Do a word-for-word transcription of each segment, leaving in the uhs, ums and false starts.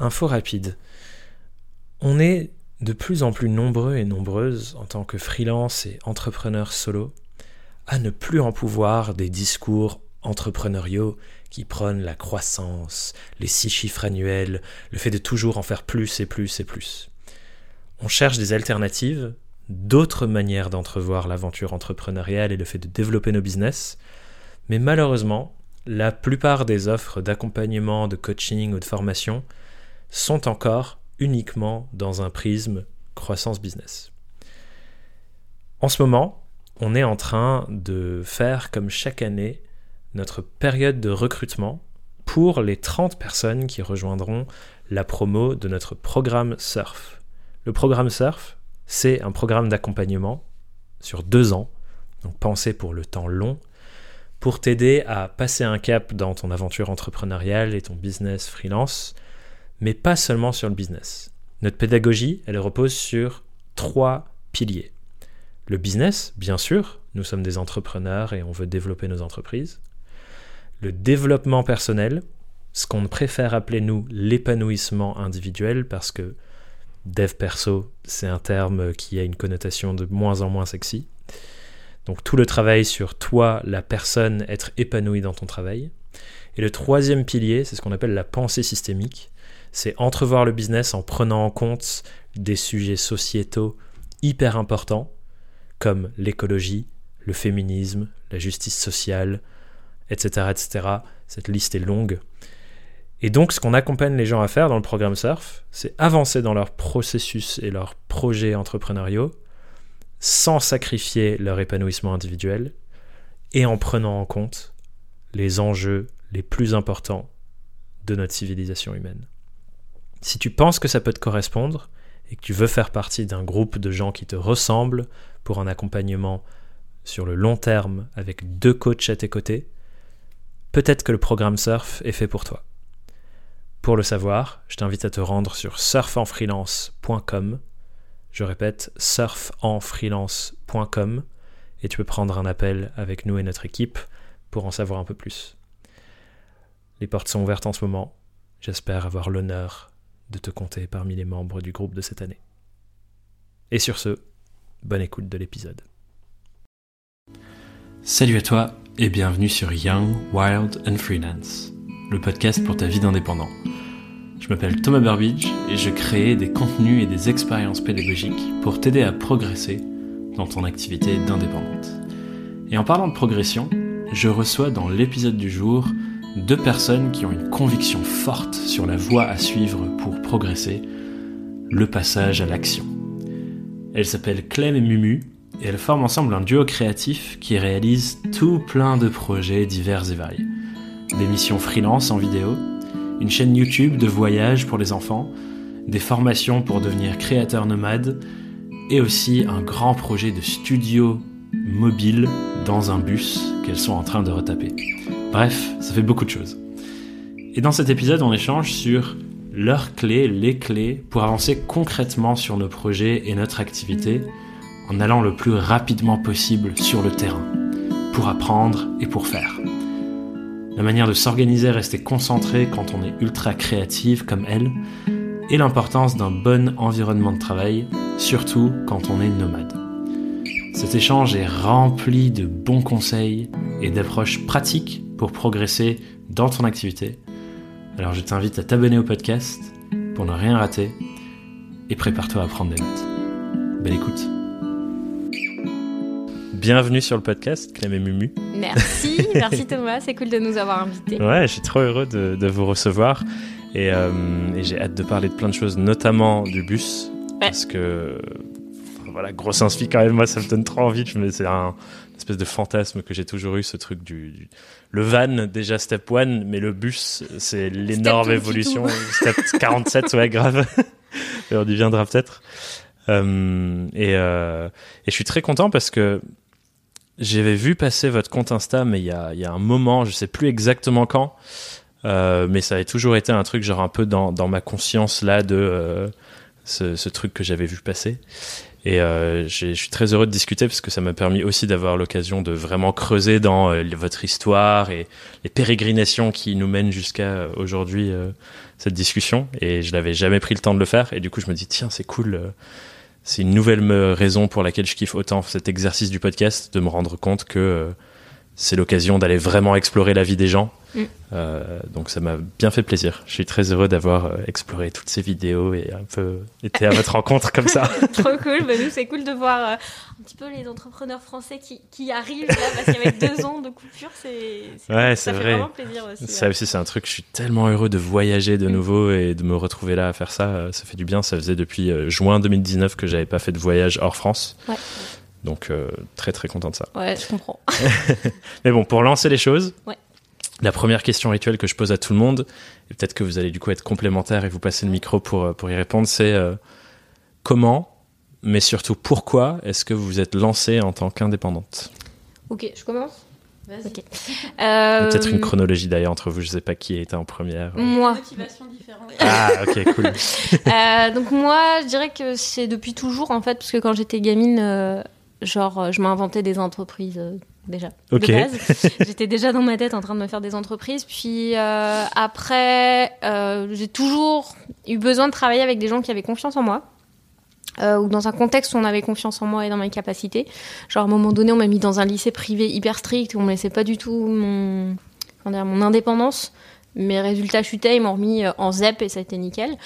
info rapide. On est de plus en plus nombreux et nombreuses en tant que freelance et entrepreneurs solo à ne plus en pouvoir des discours entrepreneuriaux qui prônent la croissance, les six chiffres annuels, le fait de toujours en faire plus et plus et plus. On cherche des alternatives, d'autres manières d'entrevoir l'aventure entrepreneuriale et le fait de développer nos business, mais malheureusement, la plupart des offres d'accompagnement, de coaching ou de formation sont encore uniquement dans un prisme croissance business. En ce moment, on est en train de faire comme chaque année notre période de recrutement pour les trente personnes qui rejoindront la promo de notre programme Surf. Le programme Surf, c'est un programme d'accompagnement sur deux ans, donc pensé pour le temps long, pour t'aider à passer un cap dans ton aventure entrepreneuriale et ton business freelance, mais pas seulement sur le business. Notre pédagogie, elle repose sur trois piliers. Le business, bien sûr, nous sommes des entrepreneurs et on veut développer nos entreprises. Le développement personnel, ce qu'on préfère appeler nous l'épanouissement individuel, parce que dev perso, c'est un terme qui a une connotation de moins en moins sexy. Donc tout le travail sur toi, la personne, être épanoui dans ton travail. Et le troisième pilier, c'est ce qu'on appelle la pensée systémique. C'est entrevoir le business en prenant en compte des sujets sociétaux hyper importants, comme l'écologie, le féminisme, la justice sociale, et cetera, et cetera. Cette liste est longue. Et donc, ce qu'on accompagne les gens à faire dans le programme Surf, c'est avancer dans leur processus et leurs projets entrepreneuriaux sans sacrifier leur épanouissement individuel et en prenant en compte les enjeux les plus importants de notre civilisation humaine. Si tu penses que ça peut te correspondre et que tu veux faire partie d'un groupe de gens qui te ressemblent pour un accompagnement sur le long terme avec deux coachs à tes côtés, peut-être que le programme Surf est fait pour toi. Pour le savoir, je t'invite à te rendre sur surf en freelance point com. Je répète, surf en freelance point com et tu peux prendre un appel avec nous et notre équipe pour en savoir un peu plus. Les portes sont ouvertes en ce moment. J'espère avoir l'honneur de te compter parmi les membres du groupe de cette année. Et sur ce, bonne écoute de l'épisode. Salut à toi et bienvenue sur Young, Wild and Freelance, le podcast pour ta vie d'indépendant. Je m'appelle Thomas Burbidge et je crée des contenus et des expériences pédagogiques pour t'aider à progresser dans ton activité d'indépendante. Et en parlant de progression, je reçois dans l'épisode du jour deux personnes qui ont une conviction forte sur la voie à suivre pour progresser, le passage à l'action. Elles s'appellent Clem et Mumu et elles forment ensemble un duo créatif qui réalise tout plein de projets divers et variés. Des missions freelance en vidéo, une chaîne YouTube de voyage pour les enfants, des formations pour devenir créateur nomade et aussi un grand projet de studio mobile dans un bus qu'elles sont en train de retaper. Bref, ça fait beaucoup de choses. Et dans cet épisode, on échange sur leurs clés, les clés pour avancer concrètement sur nos projets et notre activité en allant le plus rapidement possible sur le terrain, pour apprendre et pour faire. La manière de s'organiser et rester concentré quand on est ultra créative comme elle, et l'importance d'un bon environnement de travail, surtout quand on est nomade. Cet échange est rempli de bons conseils et d'approches pratiques pour progresser dans ton activité. Alors je t'invite à t'abonner au podcast pour ne rien rater et prépare-toi à prendre des notes. Belle écoute. Bienvenue sur le podcast, Clem et Mumu. Merci, merci Thomas, c'est cool de nous avoir invités. Ouais, je suis trop heureux de, de vous recevoir et, euh, et j'ai hâte de parler de plein de choses, notamment du bus, ouais. Parce que voilà, grosse inspi quand même, moi ça me donne trop envie, je me, c'est un une espèce de fantasme que j'ai toujours eu, ce truc du, du le van déjà step one, mais le bus c'est l'énorme step évolution, step quarante-sept, ouais grave, et on y viendra peut-être. Euh, et, euh, et je suis très content parce que j'avais vu passer votre compte Insta, mais il y a, il y a un moment, je sais plus exactement quand, euh, mais ça avait toujours été un truc genre un peu dans, dans ma conscience là de euh, ce, ce truc que j'avais vu passer. Et euh, je suis très heureux de discuter parce que ça m'a permis aussi d'avoir l'occasion de vraiment creuser dans euh, votre histoire et les pérégrinations qui nous mènent jusqu'à euh, aujourd'hui, euh, cette discussion. Et je n'avais jamais pris le temps de le faire. Et du coup, je me dis, tiens, c'est cool. Euh, c'est une nouvelle me- raison pour laquelle je kiffe autant cet exercice du podcast, de me rendre compte que euh, c'est l'occasion d'aller vraiment explorer la vie des gens. Mm. Euh, donc ça m'a bien fait plaisir. Je suis très heureux d'avoir euh, exploré toutes ces vidéos et un peu été à votre rencontre comme ça. Trop cool. Bah, nous, c'est cool de voir euh, un petit peu les entrepreneurs français qui, qui arrivent là, parce qu'avec deux ans de coupure, c'est, c'est ouais, ça c'est fait vrai. vraiment plaisir aussi. Ça ouais. aussi, c'est un truc. Je suis tellement heureux de voyager de Mm. nouveau et de me retrouver là à faire ça. Ça fait du bien. Ça faisait depuis euh, juin deux mille dix-neuf que j'avais pas fait de voyage hors France. Ouais. Donc euh, très très content de ça. Ouais, je comprends. Mais bon, pour lancer les choses. Ouais. La première question rituelle que je pose à tout le monde, et peut-être que vous allez du coup être complémentaires et vous passer le micro pour, pour y répondre, c'est euh, comment, mais surtout pourquoi est-ce que vous vous êtes lancée en tant qu'indépendante ? Ok, je commence ? Vas-y. Ok. Euh... Peut-être une Euh, chronologie d'ailleurs entre vous, je sais pas qui a été en première. Moi. Motivation différente. Ah, ok, cool. Euh, donc moi, je dirais que c'est depuis toujours en fait, parce que quand j'étais gamine, euh, genre, je m'inventais des entreprises euh, déjà Ok. de base. J'étais déjà dans ma tête en train de me faire des entreprises. Puis euh, après, euh, j'ai toujours eu besoin de travailler avec des gens qui avaient confiance en moi. Euh, ou dans un contexte où on avait confiance en moi et dans mes capacités. Genre, à un moment donné, on m'a mis dans un lycée privé hyper strict où on me laissait pas du tout mon, comment dire, mon indépendance. Mes résultats chutaient, ils m'ont remis en Z E P et ça a été nickel.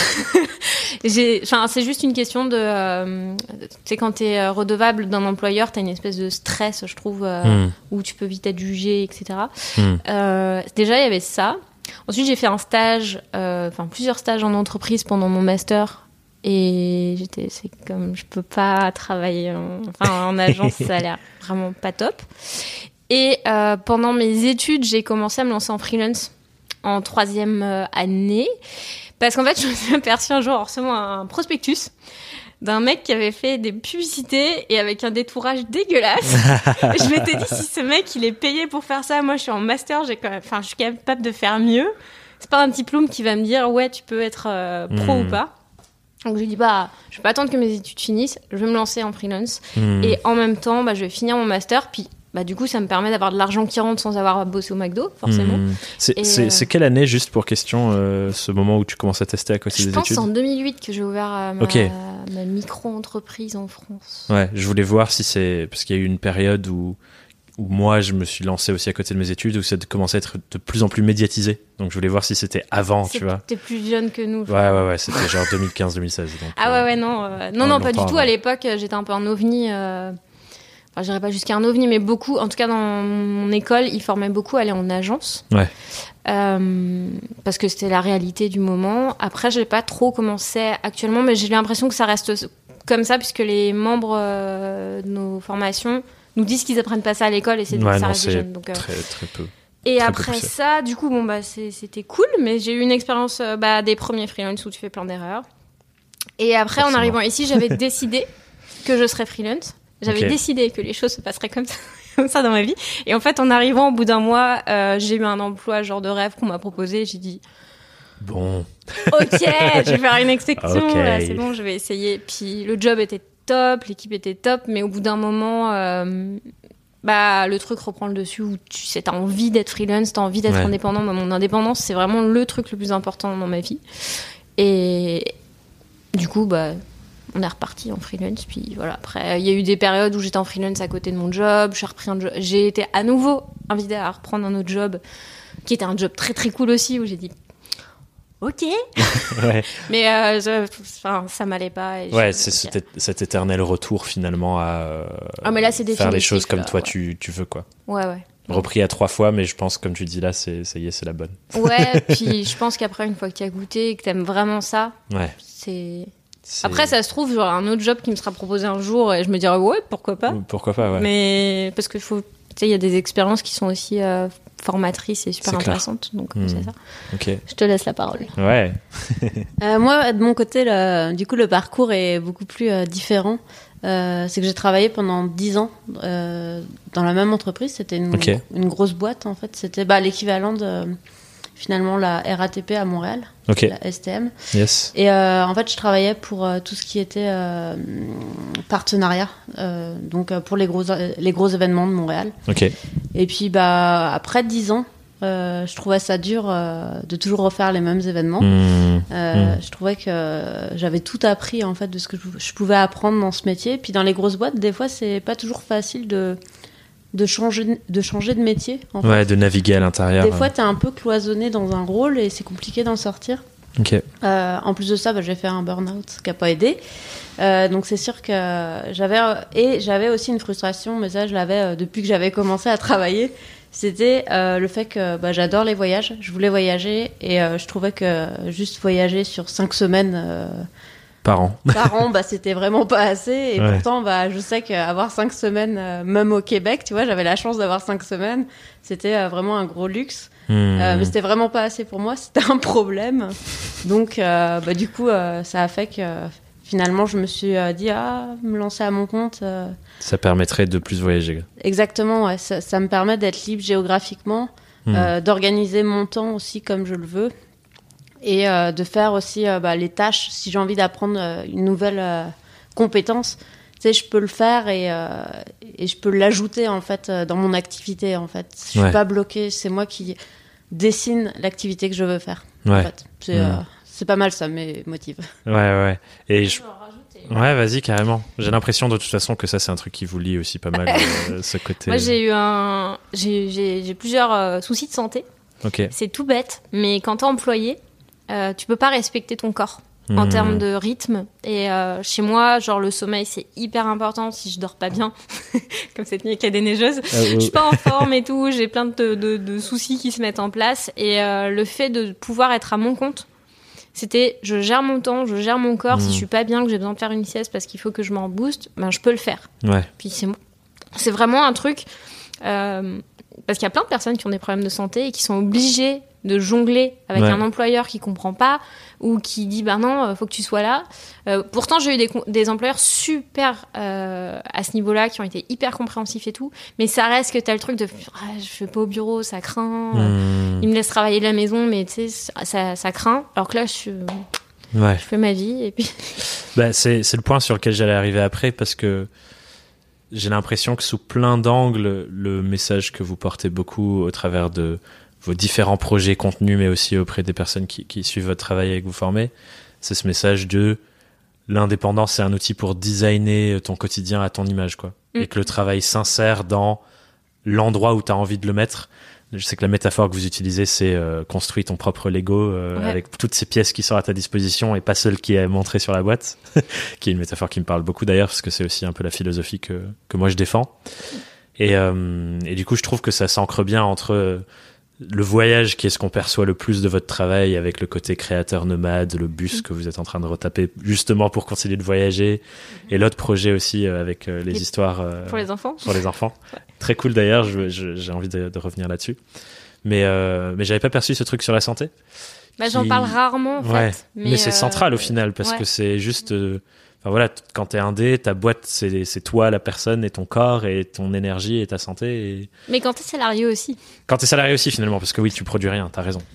J'ai, enfin, c'est juste une question de... Euh, tu sais, quand t'es redevable d'un employeur, t'as une espèce de stress, je trouve, euh, Mm. où tu peux vite être jugé, et cetera. Mm. Euh, déjà, il y avait ça. Ensuite, j'ai fait un stage, euh, enfin, plusieurs stages en entreprise pendant mon master. Et j'étais, c'est comme, je peux pas travailler en, enfin, en agence, ça a l'air vraiment pas top. Et euh, pendant mes études, j'ai commencé à me lancer en freelance en troisième euh, année. Parce qu'en fait, je me suis aperçue un jour en recevant un prospectus d'un mec qui avait fait des publicités et avec un détourage dégueulasse. Et je m'étais dit, si ce mec, il est payé pour faire ça, moi, je suis en master, j'ai quand même, enfin, je suis capable de faire mieux. C'est pas un diplôme qui va me dire, ouais, tu peux être euh, pro Mmh. ou pas. Donc je lui dis, bah, je vais pas attendre que mes études finissent, je vais me lancer en freelance. Mm. Et en même temps, bah, je vais finir mon master, puis bah, du coup, ça me permet d'avoir de l'argent qui rentre sans avoir bossé au McDo, forcément. Mm. C'est, Et c'est, euh, c'est quelle année, juste pour question, euh, ce moment où tu commences à tester à côté Je des pense que études c'est en deux mille huit que j'ai ouvert euh, ma, Ok. ma micro-entreprise en France. Ouais, je voulais voir si c'est... Parce qu'il y a eu une période où, où moi, je me suis lancé aussi à côté de mes études, où ça commençait à être de plus en plus médiatisé. Donc je voulais voir si c'était avant, tu vois. T'es plus jeune que nous. je Ouais, crois. ouais, ouais, c'était genre deux mille quinze deux mille seize. Donc, Ah euh, ouais, ouais, non. euh, non, ouais, non, pas du longtemps tout. avant. À l'époque, euh, j'étais un peu un ovni. euh, Enfin, je dirais pas jusqu'à un ovni, mais beaucoup. En tout cas, dans mon école, ils formaient beaucoup à aller en agence. Ouais. Euh, parce que c'était la réalité du moment. Après, j'ai pas trop commencé actuellement, mais j'ai l'impression que ça reste comme ça, puisque les membres euh, de nos formations nous disent qu'ils apprennent pas ça à l'école et c'est Ouais, ça non, reste des c'est jeunes. Donc, euh, très, très peu. Et Très peu après poussé. ça, du coup, bon, bah, c'est- c'était cool, mais j'ai eu une expérience euh, bah, des premiers freelance où tu fais plein d'erreurs. Et après, Forcément. en arrivant ici, j'avais décidé que je serais freelance. J'avais Ok. décidé que les choses se passeraient comme ça, comme ça dans ma vie. Et en fait, en arrivant, au bout d'un mois, euh, j'ai eu un emploi genre de rêve qu'on m'a proposé. J'ai dit, Bon. ok, je vais faire une exception, Ok. là, c'est bon, je vais essayer. Puis le job était top, l'équipe était top, mais au bout d'un moment, euh, bah, le truc reprend le dessus où tu sais, t'as envie d'être freelance, t'as envie d'être Ouais. indépendant. Moi, mon indépendance, c'est vraiment le truc le plus important dans ma vie. Et du coup, bah, on est reparti en freelance. Puis voilà, après, il y a eu des périodes où j'étais en freelance à côté de mon job. J'ai repris un job. J'ai été à nouveau invitée à reprendre un autre job, qui était un job très très cool aussi, où j'ai dit ok. Ouais, Mais euh, je- enfin, ça m'allait pas. Et ouais je- c'est ok. cet, cet éternel retour finalement à euh, Ah, mais là, c'est faire les définitif, choses comme là, toi ouais. tu, tu veux, quoi. Ouais, ouais. Repris à trois fois, mais je pense, comme tu dis là, c'est, ça y est, c'est la bonne. Ouais, puis je pense qu'après, une fois que tu as goûté et que tu aimes vraiment ça, Ouais. c'est... c'est- Après, ça se trouve, genre un autre job qui me sera proposé un jour et je me dirais, ouais, pourquoi pas. Pourquoi pas, ouais. Mais parce que faut... tu sais, il y a des expériences qui sont aussi euh, formatrices et super C'est clair. intéressantes. Donc, euh, Hmm. c'est ça. Ok. Je te laisse la parole. Ouais. Euh, moi, de mon côté, le, du coup, le parcours est beaucoup plus euh, différent. Euh, c'est que j'ai travaillé pendant dix ans euh, dans la même entreprise. C'était une, Ok. une grosse boîte, en fait. C'était bah, l'équivalent de finalement la R A T P à Montréal, okay. la S T M. Yes. Et euh, en fait, je travaillais pour euh, tout ce qui était euh, partenariat, euh, donc euh, pour les gros, les gros événements de Montréal. Okay. Et puis, bah, après dix ans, euh, je trouvais ça dur euh, de toujours refaire les mêmes événements. Mmh. Euh, mmh. Je trouvais que j'avais tout appris en fait de ce que je pouvais apprendre dans ce métier. Puis dans les grosses boîtes, des fois, c'est pas toujours facile de de changer de changer de métier. En ouais, fait. de naviguer à l'intérieur. Des fois, t'es un peu cloisonné dans un rôle et c'est compliqué d'en sortir. Ok. Euh, en plus de ça, bah, j'ai fait un burn-out qui a pas aidé. Euh, donc c'est sûr que j'avais et j'avais aussi une frustration, mais ça je l'avais euh, depuis que j'avais commencé à travailler. C'était euh, le fait que bah, j'adore les voyages, je voulais voyager et euh, je trouvais que juste voyager sur cinq semaines euh, par an, par an bah, c'était vraiment pas assez. Et ouais. pourtant, bah, je sais qu'avoir cinq semaines, euh, même au Québec, tu vois, j'avais la chance d'avoir cinq semaines, c'était euh, vraiment un gros luxe. Mmh. Euh, mais c'était vraiment pas assez pour moi, c'était un problème. Donc, euh, bah, du coup, euh, ça a fait que finalement, je me suis euh, dit, ah, me lancer à mon compte. Euh... Ça permettrait de plus voyager. Exactement, ouais. ça, ça me permet d'être libre géographiquement, mmh. euh, d'organiser mon temps aussi comme je le veux, et euh, de faire aussi euh, bah, les tâches. Si j'ai envie d'apprendre euh, une nouvelle euh, compétence, tu sais, je peux le faire et, euh, et je peux l'ajouter en fait euh, dans mon activité. En fait, je suis ouais. pas bloquée. C'est moi qui dessine l'activité que je veux faire. Ouais. En fait. C'est, mmh. euh, c'est pas mal ça, mes motifs. Ouais, ouais. Et je... Ouais, vas-y, carrément. J'ai l'impression de toute façon que ça, c'est un truc qui vous lie aussi pas mal, euh, ce côté. Moi, j'ai eu un... J'ai, j'ai, j'ai plusieurs euh, soucis de santé. Ok. C'est tout bête, mais quand t'es employé, euh, tu peux pas respecter ton corps mmh. en termes de rythme. Et euh, chez moi, genre, le sommeil, c'est hyper important si je dors pas bien. Comme cette nuit avec la déneigeuse. Ah, ouais. Je suis pas en forme et tout. J'ai plein de, de, de soucis qui se mettent en place. Et euh, le fait de pouvoir être à mon compte, c'était je gère mon temps, je gère mon corps. Mmh. Si je suis pas bien, que j'ai besoin de faire une sieste parce qu'il faut que je m'en booste, ben je peux le faire. Ouais. Puis c'est, c'est vraiment un truc... Euh, parce qu'il y a plein de personnes qui ont des problèmes de santé et qui sont obligées de jongler avec ouais. un employeur qui comprend pas ou qui dit bah non, faut que tu sois là. Euh, pourtant, j'ai eu des, des employeurs super euh, à ce niveau-là qui ont été hyper compréhensifs et tout, mais ça reste que t'as le truc de ah, je vais pas au bureau, ça craint. Mmh. Ils me laissent travailler de la maison, mais tu sais, ça, ça craint. Alors que là, je, ouais. je fais ma vie et puis. Bah, c'est, c'est le point sur lequel j'allais arriver après parce que. J'ai l'impression que sous plein d'angles, le message que vous portez beaucoup au travers de vos différents projets contenus, mais aussi auprès des personnes qui, qui suivent votre travail et que vous formez, c'est ce message de l'indépendance, c'est un outil pour designer ton quotidien à ton image, quoi. Mmh. Et que le travail s'insère dans l'endroit où tu as envie de le mettre. Je sais que la métaphore que vous utilisez, c'est euh, construis ton propre Lego euh, ouais. avec toutes ces pièces qui sont à ta disposition et pas celle qui est montrée sur la boîte, qui est une métaphore qui me parle beaucoup d'ailleurs parce que c'est aussi un peu la philosophie que que moi je défends. Et euh, et du coup, je trouve que ça s'ancre bien entre le voyage qui est ce qu'on perçoit le plus de votre travail avec le côté créateur nomade, le bus que vous êtes en train de retaper justement pour continuer de voyager et l'autre projet aussi avec les, les histoires euh, pour les enfants. Pour les enfants. Ouais. Très cool d'ailleurs, je, je, j'ai envie de, de revenir là-dessus. Mais, euh, mais j'avais pas perçu ce truc sur la santé. Bah, qui... J'en parle rarement en ouais. fait. Mais, mais c'est euh... central au final parce ouais. que c'est juste... Euh, Enfin voilà, quand t'es indé, ta boîte, c'est, c'est toi, la personne, et ton corps, et ton énergie, et ta santé. Et... Mais quand t'es salarié aussi. Quand t'es salarié aussi, finalement, parce que oui, tu produis rien, t'as raison.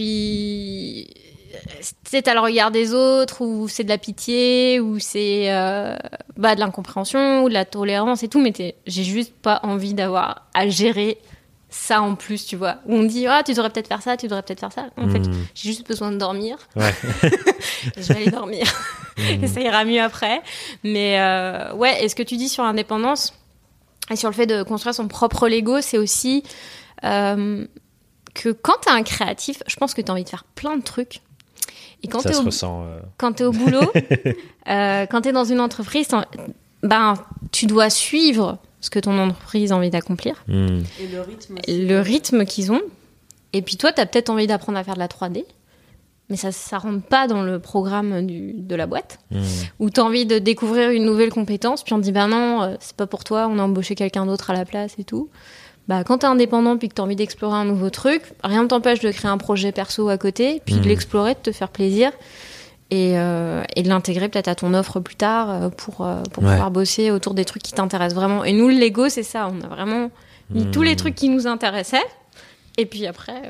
Puis, c'est t'as le regard des autres, ou c'est de la pitié, ou c'est euh, bah, de l'incompréhension, ou de la tolérance et tout, mais t'es, j'ai juste pas envie d'avoir à gérer ça en plus, tu vois. Où on dit, ah, tu devrais peut-être faire ça, tu devrais peut-être faire ça. En mmh. fait, j'ai juste besoin de dormir. Ouais. Je vais aller dormir. Mmh. Et ça ira mieux après. Mais euh, ouais, et ce que tu dis sur l'indépendance et sur le fait de construire son propre Lego, c'est aussi euh, que quand t'es un créatif, je pense que t'as envie de faire plein de trucs. Et quand ça t'es se au, ressent. Euh... Quand t'es au boulot, euh, quand t'es dans une entreprise, ben, tu dois suivre ce que ton entreprise a envie d'accomplir. Mmh. Et le rythme aussi. Le rythme qu'ils ont. Et puis toi, t'as peut-être envie d'apprendre à faire de la trois D, mais ça ça rentre pas dans le programme du, de la boîte. Mmh. Ou t'as envie de découvrir une nouvelle compétence, puis on te dit, bah non, c'est pas pour toi, on a embauché quelqu'un d'autre à la place et tout. Bah, quand t'es indépendant, puis que t'as envie d'explorer un nouveau truc, rien ne t'empêche de créer un projet perso à côté, puis mmh. de l'explorer, de te faire plaisir. Et, euh, et de l'intégrer peut-être à ton offre plus tard euh, pour, euh, pour ouais. pouvoir bosser autour des trucs qui t'intéressent vraiment. Et nous, le Lego, c'est ça. On a vraiment mis mmh. tous les trucs qui nous intéressaient. Et puis après... Euh...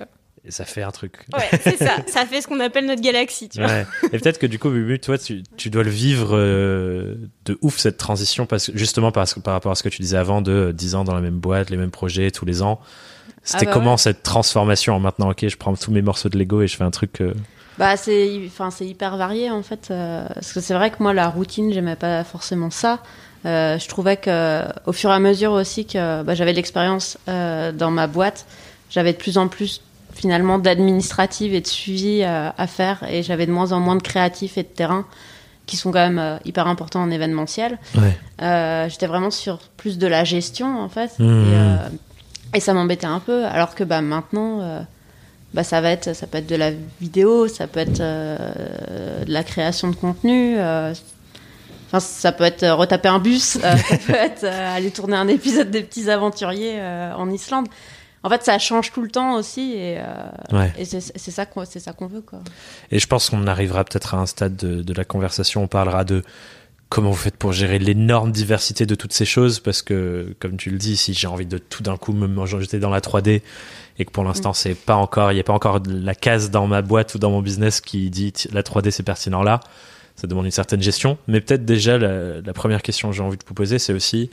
et ça fait un truc. Ouais, c'est ça. Ça fait ce qu'on appelle notre galaxie, tu vois. Ouais. Et peut-être que du coup, Bubu, toi, tu, tu dois le vivre euh, de ouf, cette transition, parce que, justement parce que, par rapport à ce que tu disais avant, de dix ans dans la même boîte, les mêmes projets tous les ans. C'était ah bah comment ouais. cette transformation en maintenant, ok, je prends tous mes morceaux de Lego et je fais un truc... Euh... Bah, c'est, enfin, c'est hyper varié, en fait. Euh, parce que c'est vrai que moi, la routine, j'aimais pas forcément ça. Euh, je trouvais qu'au fur et à mesure aussi que bah, j'avais de l'expérience euh, dans ma boîte, j'avais de plus en plus finalement d'administrative et de suivi euh, à faire, et j'avais de moins en moins de créatifs et de terrain qui sont quand même euh, hyper importants en événementiel. Ouais. Euh, j'étais vraiment sur plus de la gestion en fait, mmh. et, euh, et ça m'embêtait un peu. Alors que bah maintenant, euh, bah ça va être, ça peut être de la vidéo, ça peut être euh, de la création de contenu. Euh, Enfin, ça peut être euh, retaper un bus, euh, ça peut être euh, aller tourner un épisode des Petits Aventuriers euh, en Islande. En fait, ça change tout le temps aussi, et, euh, ouais. et c'est, c'est, ça qu'on, c'est ça qu'on veut, quoi. Et je pense qu'on arrivera peut-être à un stade de, de la conversation, on parlera de comment vous faites pour gérer l'énorme diversité de toutes ces choses, parce que, comme tu le dis, si j'ai envie de tout d'un coup me jeter dans la trois D, et que pour l'instant, mmh. c'est pas encore, il n'y a pas encore la case dans ma boîte ou dans mon business qui dit la trois D c'est pertinent là, ça demande une certaine gestion. Mais peut-être déjà, la, la première question que j'ai envie de vous poser, c'est aussi,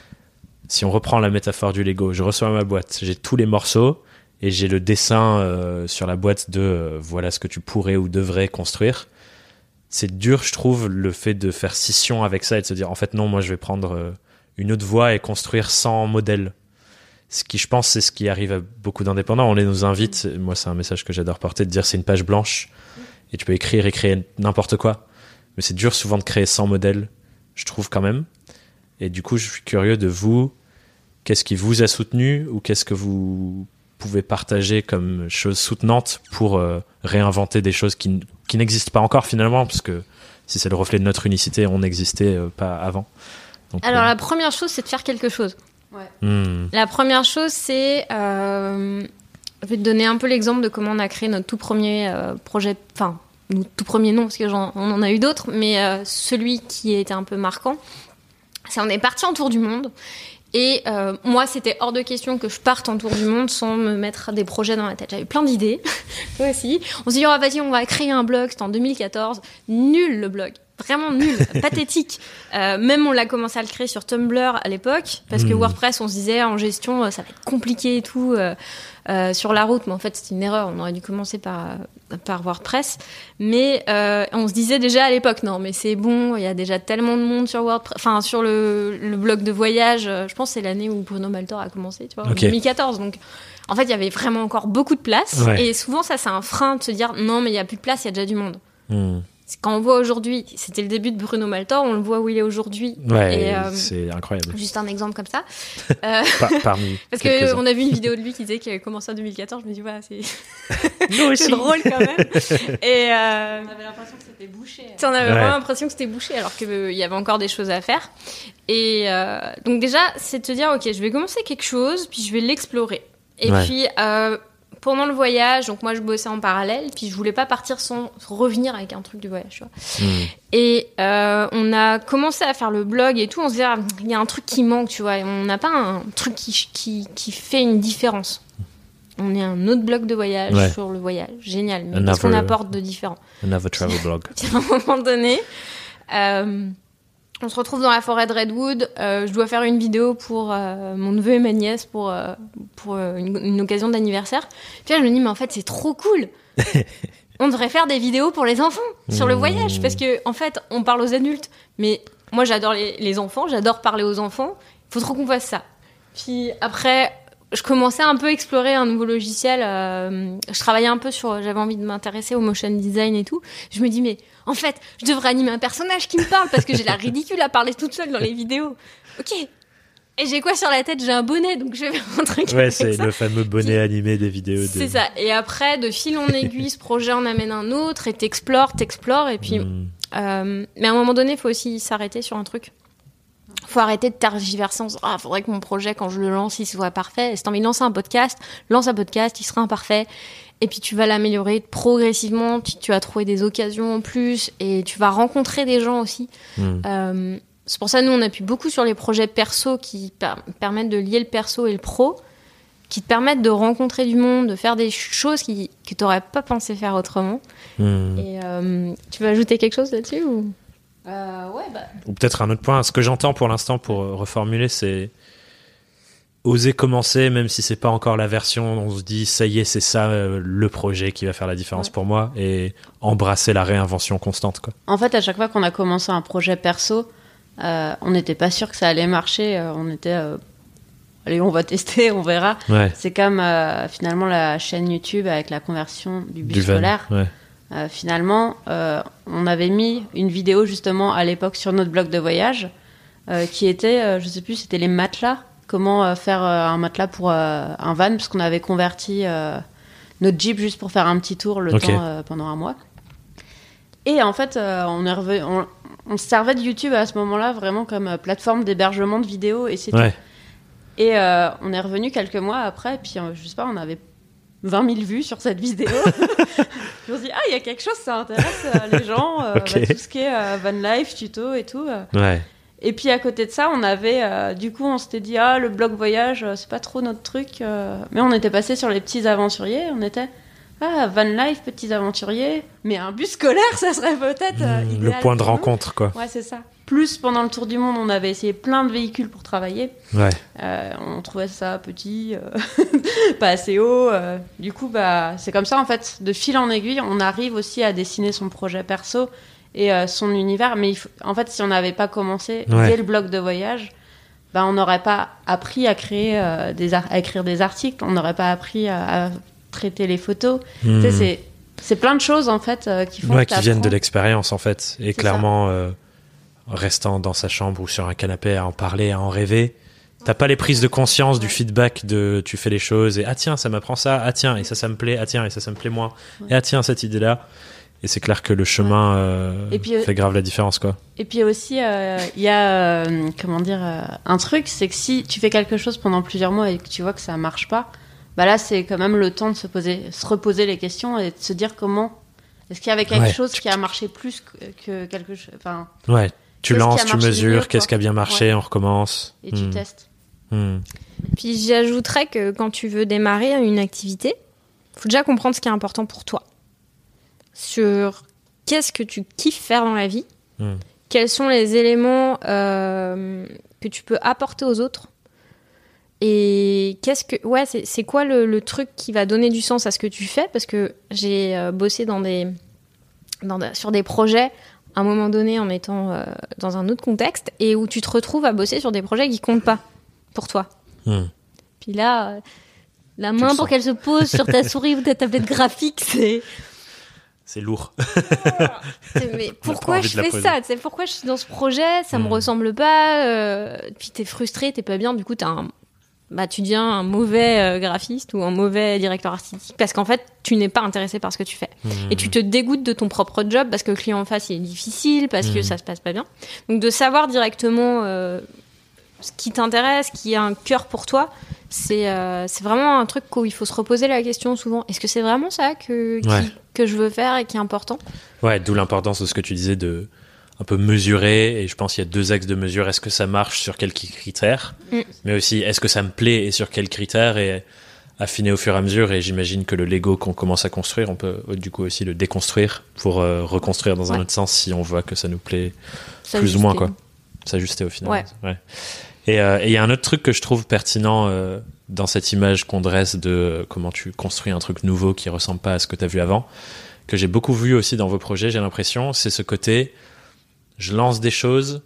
si on reprend la métaphore du Lego, je reçois ma boîte, j'ai tous les morceaux et j'ai le dessin euh, sur la boîte de euh, voilà ce que tu pourrais ou devrais construire. C'est dur, je trouve, le fait de faire scission avec ça et de se dire, en fait, non, moi, je vais prendre euh, une autre voie et construire sans modèle. Ce qui, je pense, c'est ce qui arrive à beaucoup d'indépendants. On les nous invite, moi, c'est un message que j'adore porter, de dire c'est une page blanche et tu peux écrire et créer n'importe quoi. Mais c'est dur souvent de créer sans modèle, je trouve quand même. Et du coup, je suis curieux de vous, qu'est-ce qui vous a soutenu ou qu'est-ce que vous pouvez partager comme chose soutenante pour euh, réinventer des choses qui, qui n'existent pas encore finalement, parce que si c'est le reflet de notre unicité, on n'existait euh, pas avant. Donc, Alors euh... la première chose, c'est de faire quelque chose. Ouais. Mmh. La première chose, c'est... Euh, je vais te donner un peu l'exemple de comment on a créé notre tout premier euh, projet... Enfin, notre tout premier non, parce qu'on en a eu d'autres, mais euh, celui qui était un peu marquant, c'est on est parti en tour du monde. Et euh, moi, c'était hors de question que je parte en tour du monde sans me mettre des projets dans la tête. J'avais plein d'idées, toi aussi. On s'est dit, oh, vas-y, on va créer un blog. C'était en deux mille quatorze. Nul, le blog. Vraiment nul, pathétique. Euh, même on l'a commencé à le créer sur Tumblr à l'époque, parce que mmh. WordPress, on se disait, en gestion, ça va être compliqué et tout, euh, euh, sur la route. Mais en fait, c'était une erreur. On aurait dû commencer par, par WordPress. Mais euh, on se disait déjà à l'époque, non, mais c'est bon, il y a déjà tellement de monde sur WordPress, enfin, sur le, le blog de voyage. Je pense que c'est l'année où Bruno Maltor a commencé, tu vois, okay. en deux mille quatorze. Donc, en fait, il y avait vraiment encore beaucoup de place. Ouais. Et souvent, ça, c'est un frein de se dire, non, mais il n'y a plus de place, il y a déjà du monde. Mmh. Quand on voit aujourd'hui, c'était le début de Bruno Maltor, on le voit où il est aujourd'hui. Ouais, et, euh, c'est incroyable. Juste un exemple comme ça. Euh, Par, parmi parce qu'on a vu une vidéo de lui qui disait qu'il avait commencé en deux mille quatorze. Je me dis, voilà, c'est, c'est drôle quand même. Et euh... on avait l'impression que c'était bouché. On avait ouais. vraiment l'impression que c'était bouché, alors qu'il euh, y avait encore des choses à faire. Et euh, donc déjà, c'est de te dire, ok, je vais commencer quelque chose, puis je vais l'explorer. Et ouais. puis... Euh, pendant le voyage, donc moi je bossais en parallèle, puis je voulais pas partir sans revenir avec un truc du voyage, tu vois. Mmh. Et euh, on a commencé à faire le blog et tout, on se disait, ah, il y a un truc qui manque, tu vois, et on n'a pas un truc qui, qui, qui fait une différence. On est un autre blog de voyage ouais. sur le voyage, génial, mais qu'est-ce qu'on apporte de différent? Another travel blog. À un moment donné... Euh, on se retrouve dans la forêt de Redwood. Euh, je dois faire une vidéo pour euh, mon neveu et ma nièce pour, euh, pour euh, une, une occasion d'anniversaire. Puis là, je me dis, mais en fait, c'est trop cool. On devrait faire des vidéos pour les enfants sur le voyage. Parce que, en fait, on parle aux adultes. Mais moi, j'adore les, les enfants. J'adore parler aux enfants. Il faut trop qu'on fasse ça. Puis après, je commençais un peu à explorer un nouveau logiciel. Euh, je travaillais un peu sur... J'avais envie de m'intéresser au motion design et tout. Je me dis, mais... En fait, je devrais animer un personnage qui me parle parce que j'ai l'air ridicule à parler toute seule dans les vidéos. Ok. Et j'ai quoi sur la tête? J'ai un bonnet, donc je vais faire un truc. Ouais, c'est ça. Le fameux bonnet Puis, animé des vidéos. De... C'est ça. Et après, de fil en aiguille, ce projet en amène un autre et t'explores, t'explores. Et puis, mm. euh, mais à un moment donné, il faut aussi s'arrêter sur un truc. Faut arrêter de tergiverser en disant, ah, faudrait que mon projet, quand je le lance, il soit parfait. Et si t'as envie de lancer un podcast, lance un podcast, il sera imparfait. Et puis tu vas l'améliorer progressivement, tu, tu vas trouver des occasions en plus et tu vas rencontrer des gens aussi. Mmh. Euh, c'est pour ça que nous, on appuie beaucoup sur les projets perso qui per- permettent de lier le perso et le pro. qui te permettent de rencontrer du monde, de faire des choses qui, que tu n'aurais pas pensé faire autrement. Mmh. Et euh, tu veux ajouter quelque chose là-dessus ou... Euh, ouais, bah... Ou peut-être un autre point. Ce que j'entends pour l'instant, pour reformuler, c'est oser commencer, même si c'est pas encore la version. On se dit, ça y est, c'est ça euh, le projet qui va faire la différence ouais. pour moi, et embrasser la réinvention constante, quoi. En fait, à chaque fois qu'on a commencé un projet perso, euh, on n'était pas sûr que ça allait marcher. Euh, on était, euh, allez, on va tester, on verra. Ouais. C'est comme euh, finalement la chaîne YouTube avec la conversion du bus du scolaire. Ouais. Euh, finalement, euh, on avait mis une vidéo justement à l'époque sur notre blog de voyage euh, qui était, euh, je sais plus, c'était les matelas. Comment euh, faire euh, un matelas pour euh, un van, parce qu'on avait converti euh, notre Jeep juste pour faire un petit tour le okay. temps euh, pendant un mois. Et en fait, euh, on, est revenu, on, on se servait de YouTube à ce moment-là vraiment comme euh, plateforme d'hébergement de vidéos et c'est ouais. tout. Et euh, on est revenu quelques mois après, et puis euh, je sais pas, on avait vingt mille vues sur cette vidéo. Je me suis dit, ah, il y a quelque chose, ça intéresse euh, les gens, euh, okay. bah, tout ce qui est euh, van life, tuto et tout. Euh. Ouais. Et puis à côté de ça, on avait, euh, du coup, on s'était dit, ah, le blog voyage, euh, c'est pas trop notre truc. Euh. Mais on était passé sur les petits aventuriers, on était, ah, van life, petits aventuriers, mais un bus scolaire, ça serait peut-être euh, mmh, idéal. Le point de pour rencontre, nous. quoi. Ouais, c'est ça. Plus, pendant le tour du monde, on avait essayé plein de véhicules pour travailler. Ouais. Euh, on trouvait ça petit, euh, pas assez haut. Euh. Du coup, bah, c'est comme ça, en fait, de fil en aiguille, on arrive aussi à dessiner son projet perso et euh, son univers. Mais il faut... en fait, si on n'avait pas commencé ouais. dès le blog de voyage, bah, on n'aurait pas appris à créer euh, des ar- à écrire des articles, on n'aurait pas appris à, à traiter les photos. Mmh. Tu sais, c'est, c'est plein de choses, en fait, euh, qui font ouais, que qui viennent de l'expérience, en fait. Et c'est clairement, euh, restant dans sa chambre ou sur un canapé à en parler, à en rêver, t'as pas les prises de conscience ouais. du feedback de tu fais les choses et ah tiens, ça m'apprend ça, ah tiens, et ça, ça me plaît, ah tiens, et ça, ça me plaît moins, ouais. et ah tiens, cette idée-là. Et c'est clair que le chemin euh, et puis, fait grave la différence, quoi. Et puis aussi, il euh, y a, euh, comment dire, euh, un truc, c'est que si tu fais quelque chose pendant plusieurs mois et que tu vois que ça marche pas, bah là, c'est quand même le temps de se poser, se reposer les questions et de se dire comment, est-ce qu'il y avait quelque ouais. chose qui a marché plus que, que quelque chose, enfin. Ouais. Tu lances, tu mesures, mieux, qu'est-ce qui a bien marché, ouais. on recommence. Et tu mmh. testes. Mmh. Puis j'ajouterais que quand tu veux démarrer une activité, il faut déjà comprendre ce qui est important pour toi. Sur qu'est-ce que tu kiffes faire dans la vie, mmh. quels sont les éléments euh, que tu peux apporter aux autres, et qu'est-ce que, ouais, c'est, c'est quoi le, le truc qui va donner du sens à ce que tu fais, parce que j'ai euh, bossé dans des, dans de, sur des projets à un moment donné en étant euh, dans un autre contexte et où tu te retrouves à bosser sur des projets qui comptent pas pour toi. Mmh. Puis là, euh, la main pour qu'elle se pose sur ta souris ou ta tablette graphique, c'est... C'est lourd. c'est, mais pourquoi je fais ça? C'est pourquoi je suis dans ce projet? Ça mmh. me ressemble pas. Euh, puis t'es frustré, t'es pas bien. Du coup, t'as un... bah, tu deviens un mauvais euh, graphiste ou un mauvais directeur artistique parce qu'en fait, tu n'es pas intéressé par ce que tu fais. Mmh. Et tu te dégoûtes de ton propre job parce que le client en face, il est difficile, parce mmh. que ça se passe pas bien. Donc, de savoir directement euh, ce qui t'intéresse, qui a un cœur pour toi, c'est, euh, c'est vraiment un truc où il faut se reposer la question souvent. Est-ce que c'est vraiment ça que, ouais. qui, que je veux faire et qui est important? Ouais, d'où l'importance de ce que tu disais de un peu mesurer, et je pense qu'il y a deux axes de mesure. Est-ce que ça marche sur quels critères, mm. mais aussi est-ce que ça me plaît et sur quels critères, et affiner au fur et à mesure. Et j'imagine que le Lego qu'on commence à construire, on peut du coup aussi le déconstruire pour euh, reconstruire dans un ouais. autre sens si on voit que ça nous plaît ça plus ou moins, quoi. S'ajuster au final. Ouais. Ouais. Et il euh, y a un autre truc que je trouve pertinent euh, dans cette image qu'on dresse de euh, comment tu construis un truc nouveau qui ressemble pas à ce que tu as vu avant, que j'ai beaucoup vu aussi dans vos projets, j'ai l'impression, c'est ce côté je lance des choses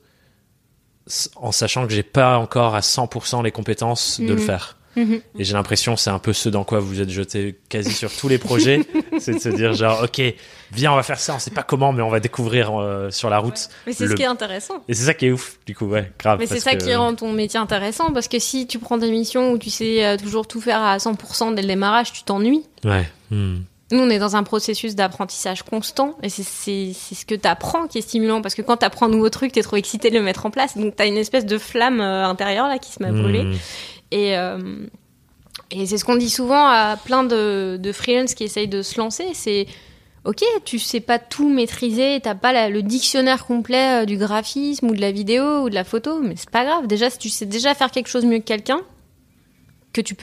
en sachant que j'ai pas encore à cent pour cent les compétences mmh. de le faire. Mmh. Et j'ai l'impression c'est un peu ce dans quoi vous êtes jeté quasi sur tous les projets, c'est de se dire genre ok, viens on va faire ça, on sait pas comment mais on va découvrir euh, sur la route. Ouais. Mais c'est le... ce qui est intéressant. Et c'est ça qui est ouf du coup, ouais, grave. Mais c'est ça que... qui rend ton métier intéressant, parce que si tu prends des missions où tu sais euh, toujours tout faire à cent pour cent dès le démarrage, tu t'ennuies. Ouais. Mmh. Nous, on est dans un processus d'apprentissage constant, et c'est, c'est, c'est ce que tu apprends qui est stimulant, parce que quand tu apprends un nouveau truc, tu es trop excité de le mettre en place, donc tu as une espèce de flamme euh, intérieure là, qui se met à brûler. Mmh. Et, euh, et c'est ce qu'on dit souvent à plein de, de freelance qui essayent de se lancer, c'est ok, tu sais pas tout maîtriser, t'as pas la, le dictionnaire complet euh, du graphisme ou de la vidéo ou de la photo, mais c'est pas grave. Déjà, si tu sais déjà faire quelque chose mieux que quelqu'un, que tu peux aider,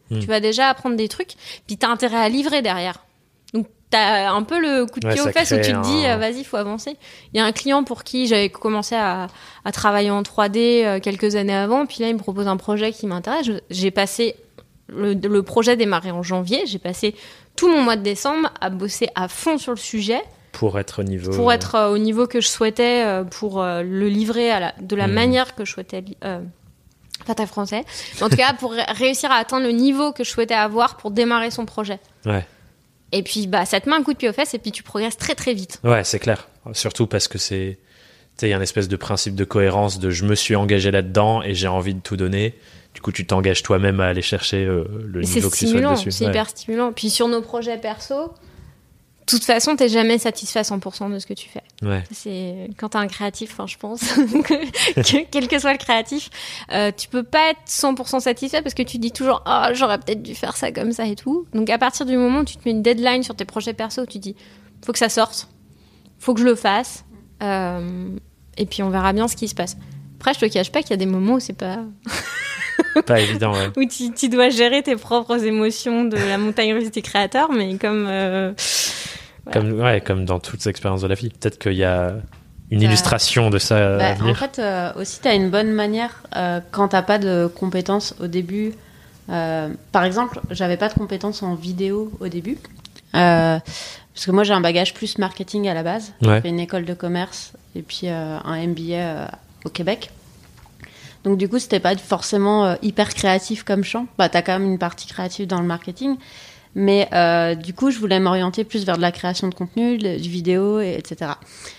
Mmh. Tu vas déjà apprendre des trucs, puis t'as intérêt à livrer derrière. Donc t'as un peu le coup de pied ouais, aux fesses où tu te un... dis, euh, vas-y, faut avancer. Il y a un client pour qui j'avais commencé à, à travailler en trois D euh, quelques années avant, puis là il me propose un projet qui m'intéresse. Je, j'ai passé le, le projet démarré en janvier, j'ai passé tout mon mois de décembre à bosser à fond sur le sujet. Pour être au niveau... Pour être euh, au niveau que je souhaitais, euh, pour euh, le livrer à la, de la mmh. manière que je souhaitais... Euh, pas ta français. Mais en tout cas, pour réussir à atteindre le niveau que je souhaitais avoir pour démarrer son projet. Ouais. Et puis, bah, ça te met un coup de pied aux fesses et puis tu progresses très, très vite. Ouais, c'est clair. Surtout parce que c'est... Tu sais, il y a une espèce de principe de cohérence de je me suis engagé là-dedans et j'ai envie de tout donner. Du coup, tu t'engages toi-même à aller chercher euh, le et niveau que tu souhaites dessus. C'est ouais. hyper stimulant. Puis sur nos projets perso... De toute façon, t'es jamais satisfait à cent pour cent de ce que tu fais. Ouais. C'est quand t'es un créatif, enfin, je pense, que, quel que soit le créatif, euh, tu peux pas être cent pour cent satisfait parce que tu dis toujours, oh, j'aurais peut-être dû faire ça comme ça et tout. Donc, à partir du moment où tu te mets une deadline sur tes projets perso, tu dis, faut que ça sorte, faut que je le fasse, euh, et puis on verra bien ce qui se passe. Après, je te cache pas qu'il y a des moments où c'est pas... pas évident, ouais. Où tu, tu dois gérer tes propres émotions de la montagne russe des créateurs, mais comme... Euh, Voilà. Comme, ouais, comme dans toutes les expériences de la vie. Peut-être qu'il y a une bah, illustration de ça bah, à venir. En fait, euh, aussi, tu as une bonne manière euh, quand tu n'as pas de compétences au début. Euh, par exemple, j'avais pas de compétences en vidéo au début. Euh, parce que moi, j'ai un bagage plus marketing à la base. Ouais. J'ai fait une école de commerce et puis euh, un M B A euh, au Québec. Donc, du coup, c'était pas forcément euh, hyper créatif comme champ. Bah, tu as quand même une partie créative dans le marketing. Mais euh, du coup, je voulais m'orienter plus vers de la création de contenu, de, du vidéo, et, etc.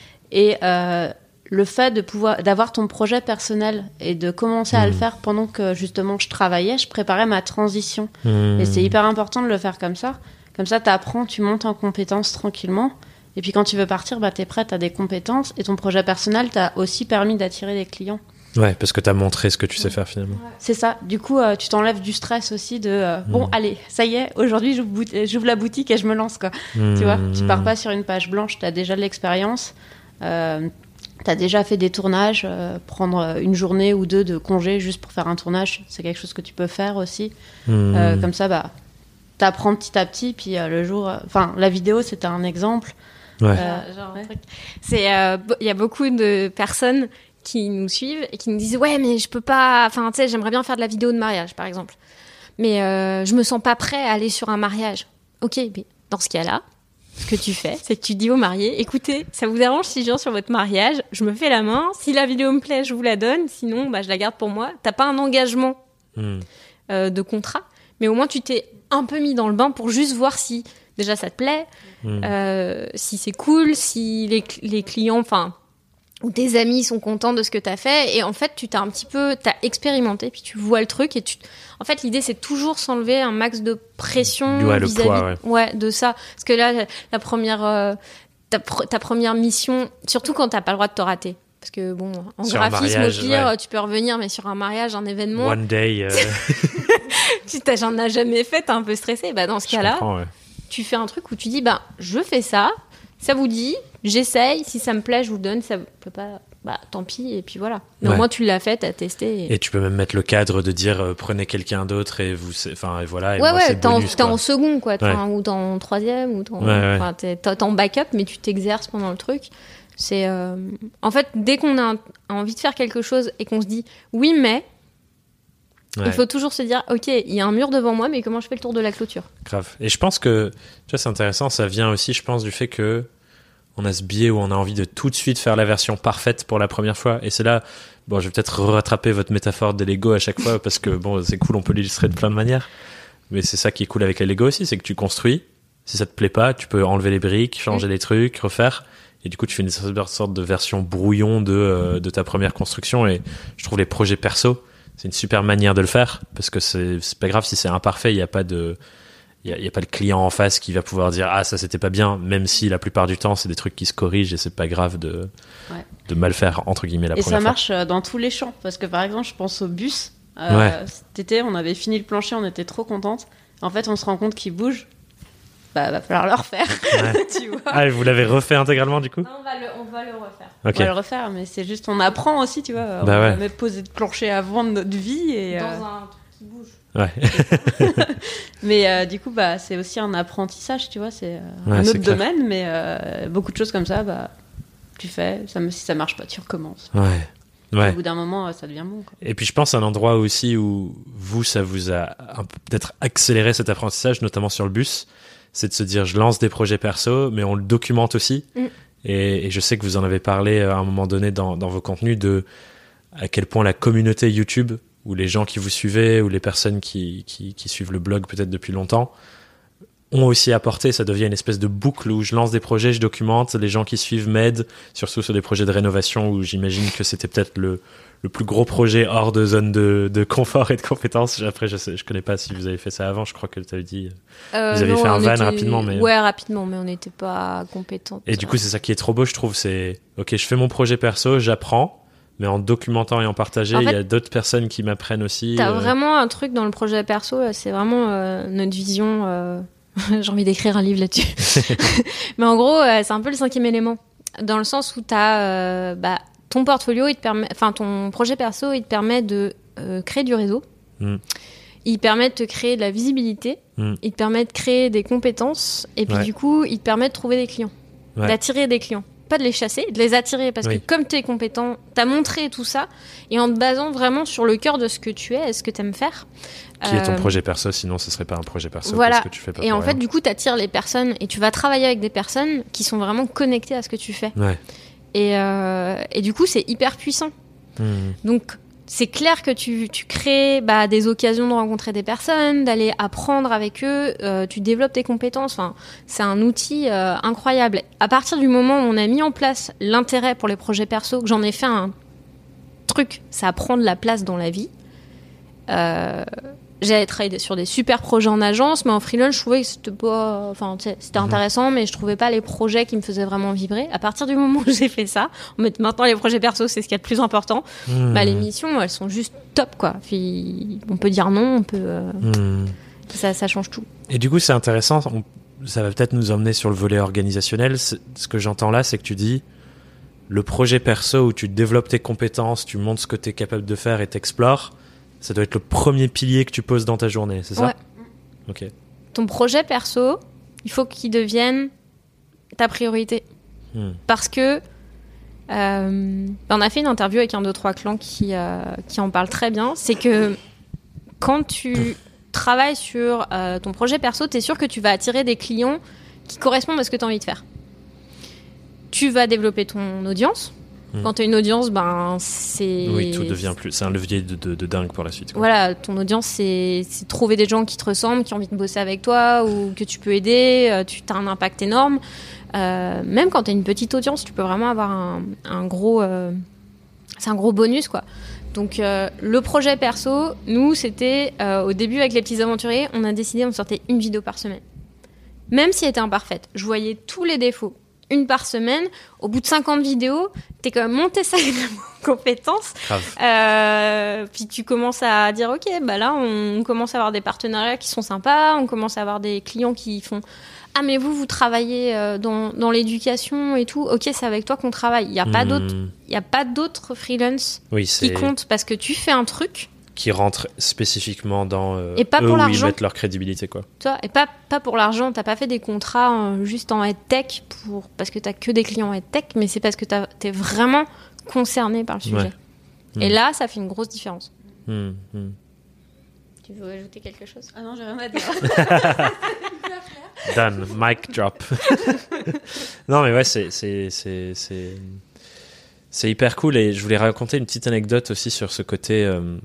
Et euh, le fait de pouvoir, d'avoir ton projet personnel et de commencer mmh. à le faire pendant que justement je travaillais, je préparais ma transition. Mmh. Et c'est hyper important de le faire comme ça. Comme ça, tu apprends, tu montes en compétences tranquillement. Et puis quand tu veux partir, bah, tu es prêt, tu as des compétences. Et ton projet personnel t'a aussi permis d'attirer des clients. Ouais, parce que tu as montré ce que tu sais faire finalement. C'est ça. Du coup, euh, tu t'enlèves du stress aussi de euh, bon, mmh. allez, ça y est, aujourd'hui j'ouvre, bout- j'ouvre la boutique et je me lance, quoi. Mmh. Tu vois, tu pars pas sur une page blanche, tu as déjà de l'expérience, euh, tu as déjà fait des tournages, euh, prendre une journée ou deux de congé juste pour faire un tournage, c'est quelque chose que tu peux faire aussi. Mmh. Euh, comme ça, bah, tu apprends petit à petit, puis euh, le jour. Enfin, euh, la vidéo, c'était un exemple. Ouais. Euh, genre, ouais. C'est, il euh, y a beaucoup de personnes qui nous suivent et qui nous disent ouais mais je peux pas, enfin tu sais j'aimerais bien faire de la vidéo de mariage par exemple, mais euh, je me sens pas prêt à aller sur un mariage. Ok, mais dans ce cas-là, ce que tu fais, c'est que tu dis aux mariés, écoutez, ça vous dérange si je viens sur votre mariage, je me fais la main, si la vidéo me plaît, je vous la donne, sinon bah je la garde pour moi. T'as pas un engagement mmh. euh, de contrat, mais au moins tu t'es un peu mis dans le bain pour juste voir si déjà ça te plaît, mmh. euh, si c'est cool, si les, les clients, enfin ou tes amis sont contents de ce que t'as fait, et en fait tu t'as un petit peu t'as expérimenté, puis tu vois le truc et tu en fait l'idée c'est toujours s'enlever un max de pression ouais, vis-à-vis le poids, ouais. ouais de ça, parce que là la première euh, ta, ta première mission, surtout quand t'as pas le droit de te rater, parce que bon en sur graphisme mariage, au pire ouais. tu peux revenir, mais sur un mariage, un événement one day euh... tu t'as j'en as jamais fait, t'es un peu stressé, bah dans ce je cas-là comprends, ouais. tu fais un truc où tu dis bah je fais ça, ça vous dit, j'essaye, si ça me plaît, je vous donne, ça peut pas, bah tant pis, et puis voilà. Mais ouais. au moins tu l'as fait, t'as testé. Et... et tu peux même mettre le cadre de dire euh, prenez quelqu'un d'autre et vous, enfin et voilà. Et ouais moi, ouais, c'est t'es, bonus, en, t'es en second quoi, ouais. ou t'es en troisième, ou t'es en, ouais, ouais. Enfin, t'es, t'es en backup, mais tu t'exerces pendant le truc. C'est euh... en fait dès qu'on a, un, a envie de faire quelque chose et qu'on se dit oui mais. Ouais. Il faut toujours se dire, ok, il y a un mur devant moi, mais comment je fais le tour de la clôture ? Grave. Et je pense que, tu vois, c'est intéressant, ça vient aussi, je pense, du fait que on a ce biais où on a envie de tout de suite faire la version parfaite pour la première fois. Et c'est là, bon, je vais peut-être rattraper votre métaphore des Lego à chaque fois, parce que bon, c'est cool, on peut l'illustrer de plein de manières. Mais c'est ça qui est cool avec les Lego aussi, c'est que tu construis. Si ça te plaît pas, tu peux enlever les briques, changer mmh. les trucs, refaire. Et du coup, tu fais une sorte de version brouillon de, euh, de ta première construction. Et je trouve les projets perso, c'est une super manière de le faire, parce que c'est, c'est pas grave si c'est imparfait, il n'y a pas de, il y a, y a pas le client en face qui va pouvoir dire ah ça c'était pas bien, même si la plupart du temps c'est des trucs qui se corrigent et c'est pas grave de, ouais. de mal faire entre guillemets la et première fois. Et ça marche dans tous les champs, parce que par exemple je pense au bus, euh, ouais. cet été on avait fini le plancher, on était trop contente. En fait on se rend compte qu'il bouge. Bah, va falloir le refaire. Ouais. Tu vois. Ah, vous l'avez refait intégralement du coup ? Non, on va le, on va le refaire. Okay. On va le refaire, mais c'est juste, on apprend aussi, tu vois. Bah on ouais. a même posé de plancher avant de notre vie. Et dans euh... un truc qui bouge. Ouais. Mais euh, du coup, bah, c'est aussi un apprentissage, tu vois. C'est euh, Ouais, un c'est autre clair. domaine, mais euh, beaucoup de choses comme ça, bah, tu fais. Ça, si ça marche pas, tu recommences. Ouais. Ouais. Au bout d'un moment, ça devient bon, quoi. Et puis je pense à un endroit aussi où vous, ça vous a un peu peut-être accéléré cet apprentissage, notamment sur le bus, c'est de se dire je lance des projets perso, mais on le documente aussi. Mm. Et, et je sais que vous en avez parlé à un moment donné dans, dans vos contenus de à quel point la communauté YouTube, ou les gens qui vous suivaient, ou les personnes qui, qui, qui suivent le blog peut-être depuis longtemps, ont aussi apporté, ça devient une espèce de boucle où je lance des projets, je documente, les gens qui suivent m'aident, surtout sur des projets de rénovation où j'imagine que c'était peut-être le, le plus gros projet hors de zone de, de confort et de compétences. Après, je sais, je connais pas si vous avez fait ça avant, je crois que tu avais dit, euh, vous avez non, fait un van était... rapidement. Mais... Ouais, rapidement, mais on n'était pas compétents. Et du coup, c'est ça qui est trop beau, je trouve, c'est, ok, je fais mon projet perso, j'apprends, mais en documentant et en partageant, il y a d'autres personnes qui m'apprennent aussi. T'as euh... vraiment un truc dans le projet perso, c'est vraiment euh, notre vision... Euh... J'ai envie d'écrire un livre là-dessus. Mais en gros, euh, c'est un peu le cinquième élément. Dans le sens où tu as euh, bah, ton portfolio, il te permet, enfin ton projet perso, il te permet de euh, créer du réseau. Mm. Il permet de te créer de la visibilité. Mm. Il te permet de créer des compétences. Et puis ouais. du coup, il te permet de trouver des clients. Ouais. D'attirer des clients. Pas de les chasser, de les attirer. Parce oui. que comme tu es compétent, tu as montré tout ça. Et en te basant vraiment sur le cœur de ce que tu es et ce que tu aimes faire. Qui est ton projet perso, sinon ce serait pas un projet perso. Voilà. Parce que tu fais pas et en rien. fait, du coup, tu attires les personnes et tu vas travailler avec des personnes qui sont vraiment connectées à ce que tu fais. Ouais. Et, euh, et du coup, c'est hyper puissant. Mmh. Donc, c'est clair que tu, tu crées bah, des occasions de rencontrer des personnes, d'aller apprendre avec eux, euh, tu développes tes compétences. Enfin, c'est un outil euh, incroyable. À partir du moment où on a mis en place l'intérêt pour les projets perso, que j'en ai fait un truc, ça prend de la place dans la vie. Euh, J'ai travaillé sur des super projets en agence, mais en freelance, je trouvais que c'était pas, enfin, c'était intéressant, mais je trouvais pas les projets qui me faisaient vraiment vibrer. À partir du moment où j'ai fait ça, maintenant les projets perso, c'est ce qu'il y a de plus important. Mmh. Bah, les missions, elles sont juste top, quoi. Puis, on peut dire non, on peut, euh, mmh. ça, ça change tout. Et du coup, c'est intéressant. On, ça va peut-être nous emmener sur le volet organisationnel. C'est, ce que j'entends là, c'est que tu dis, le projet perso où tu développes tes compétences, tu montres ce que tu es capable de faire et t'explores. Ça doit être le premier pilier que tu poses dans ta journée, c'est ça ? Ouais. Ok. Ton projet perso, il faut qu'il devienne ta priorité. Hmm. Parce que euh, on a fait une interview avec un, deux, trois clans qui, euh, qui en parle très bien. C'est que quand tu travailles sur euh, ton projet perso, tu es sûr que tu vas attirer des clients qui correspondent à ce que tu as envie de faire. Tu vas développer ton audience. Mmh. Quand tu as une audience, ben, c'est... Oui, tout devient plus... C'est un levier de, de, de dingue pour la suite. Quoi. Voilà, ton audience, c'est, c'est trouver des gens qui te ressemblent, qui ont envie de bosser avec toi ou que tu peux aider. Euh, tu as un impact énorme. Euh, même quand tu as une petite audience, tu peux vraiment avoir un, un gros... Euh, c'est un gros bonus, quoi. Donc, euh, le projet perso, nous, c'était... Euh, au début, avec les petits aventuriers, on a décidé, on sortait une vidéo par semaine. Même si elle était imparfaite. Je voyais tous les défauts. Une par semaine, au bout de cinquante vidéos, t'es quand même monté ça avec compétences. Euh, puis tu commences à dire, ok, bah là, on commence à avoir des partenariats qui sont sympas, on commence à avoir des clients qui font, ah mais vous, vous travaillez dans, dans l'éducation et tout, ok, c'est avec toi qu'on travaille. Il n'y a pas mmh. d'autres, il y a pas d'autres freelance oui, qui comptent parce que tu fais un truc. Qui rentrent spécifiquement dans euh, et pas eux pour où l'argent. Ils mettent leur crédibilité, quoi. Toi, et pas, pas pour l'argent, t'as pas fait des contrats euh, juste en EdTech pour, parce que t'as que des clients EdTech, mais c'est parce que t'as, t'es vraiment concerné par le sujet. Ouais. Mmh. Et là, ça fait une grosse différence. Mmh. Mmh. Tu veux ajouter quelque chose ? Ah non, j'ai rien à dire. Done, mic drop. Non, mais ouais, c'est, c'est, c'est, c'est, c'est hyper cool. Et je voulais raconter une petite anecdote aussi sur ce côté... Euh,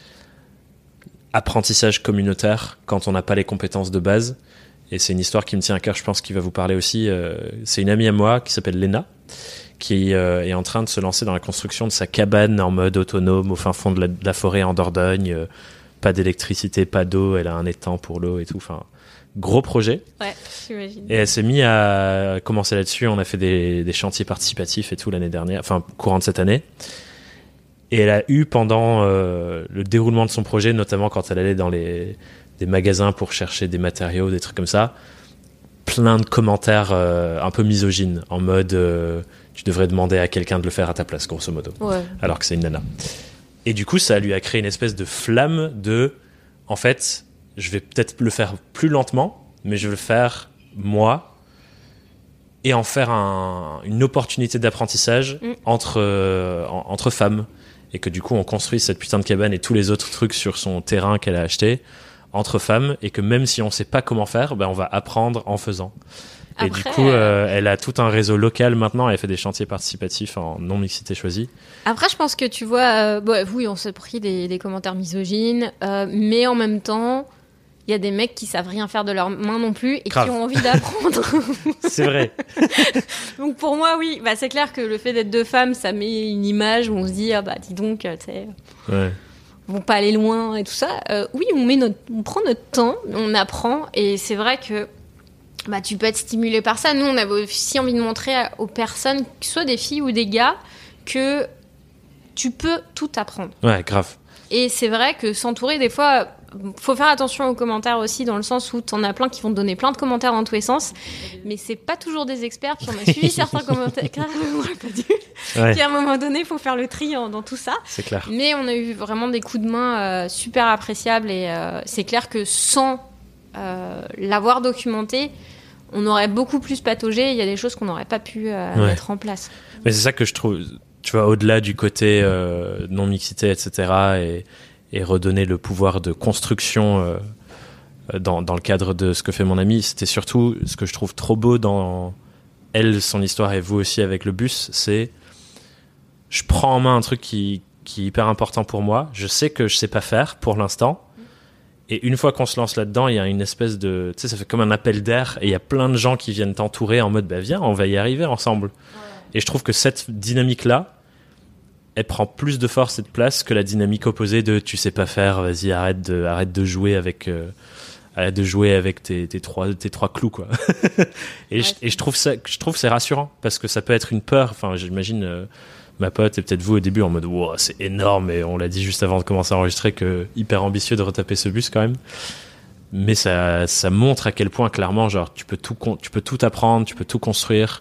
apprentissage communautaire quand on n'a pas les compétences de base, et c'est une histoire qui me tient à cœur, je pense qu'il va vous parler aussi. Euh, c'est une amie à moi qui s'appelle Léna, qui euh, est en train de se lancer dans la construction de sa cabane en mode autonome au fin fond de la, de la forêt en Dordogne, euh, pas d'électricité, pas d'eau, elle a un étang pour l'eau et tout, enfin gros projet. Ouais, j'imagine. Et elle s'est mise à commencer là-dessus, on a fait des, des chantiers participatifs et tout l'année dernière, enfin courant de cette année. Et elle a eu pendant euh, le déroulement de son projet, notamment quand elle allait dans les des magasins pour chercher des matériaux, des trucs comme ça, plein de commentaires euh, un peu misogynes, en mode euh, tu devrais demander à quelqu'un de le faire à ta place, grosso modo, ouais. Alors que c'est une nana. Et du coup, ça lui a créé une espèce de flamme de en fait, je vais peut-être le faire plus lentement, mais je vais le faire moi et en faire un, une opportunité d'apprentissage mm. entre, euh, en, entre femmes. Et que du coup, on construit cette putain de cabane et tous les autres trucs sur son terrain qu'elle a acheté entre femmes. Et que même si on sait pas comment faire, ben, on va apprendre en faisant. Et Après, du coup, euh, elle a tout un réseau local maintenant. Elle fait des chantiers participatifs en non-mixité choisie. Après, je pense que tu vois, euh, bon, oui, on s'est pris des, des commentaires misogynes, euh, mais en même temps, il y a des mecs qui savent rien faire de leurs mains non plus et Grave. Qui ont envie d'apprendre. C'est vrai. Donc pour moi, oui, bah, c'est clair que le fait d'être deux femmes, ça met une image où on se dit, ah bah dis donc, tu sais, ouais. vont pas aller loin et tout ça. Euh, oui, on, met notre, on prend notre temps, on apprend et c'est vrai que bah, tu peux être stimulé par ça. Nous, on avait aussi envie de montrer aux personnes, que ce soit des filles ou des gars, que tu peux tout apprendre. Ouais, grave. Et c'est vrai que s'entourer, des fois, faut faire attention aux commentaires aussi, dans le sens où t'en as plein qui vont te donner plein de commentaires dans tous les sens, mais c'est pas toujours des experts. Puis on a suivi certains commentaires, on aurait pas dû. Ouais. Puis à un moment donné, il faut faire le tri dans tout ça. C'est clair. Mais on a eu vraiment des coups de main euh, super appréciables et euh, c'est clair que sans euh, l'avoir documenté, on aurait beaucoup plus pataugé. Il y a des choses qu'on n'aurait pas pu euh, ouais. mettre en place. Mais c'est ça que je trouve, tu vois, au-delà du côté euh, non-mixité, et cetera, et, et redonner le pouvoir de construction euh, dans, dans le cadre de ce que fait mon amie, c'était surtout ce que je trouve trop beau dans elle, son histoire, et vous aussi avec le bus, c'est je prends en main un truc qui, qui est hyper important pour moi. Je sais que je sais pas faire pour l'instant. Et une fois qu'on se lance là-dedans, il y a une espèce de... Tu sais, ça fait comme un appel d'air. Et il y a plein de gens qui viennent t'entourer en mode, bah viens, on va y arriver ensemble. Ouais. Et je trouve que cette dynamique-là, elle prend plus de force et de place que la dynamique opposée de tu sais pas faire, vas-y, arrête de, arrête de jouer avec... Euh, arrête de jouer avec tes, tes, trois, tes trois clous, quoi. et, ouais, je, et je trouve ça, je trouve c'est rassurant. Parce que ça peut être une peur. Enfin, j'imagine... Euh, ma pote et peut-être vous au début en mode wow, c'est énorme, et on l'a dit juste avant de commencer à enregistrer que hyper ambitieux de retaper ce bus quand même, mais ça, ça montre à quel point clairement genre tu peux tout, tu peux tout apprendre, tu peux tout construire.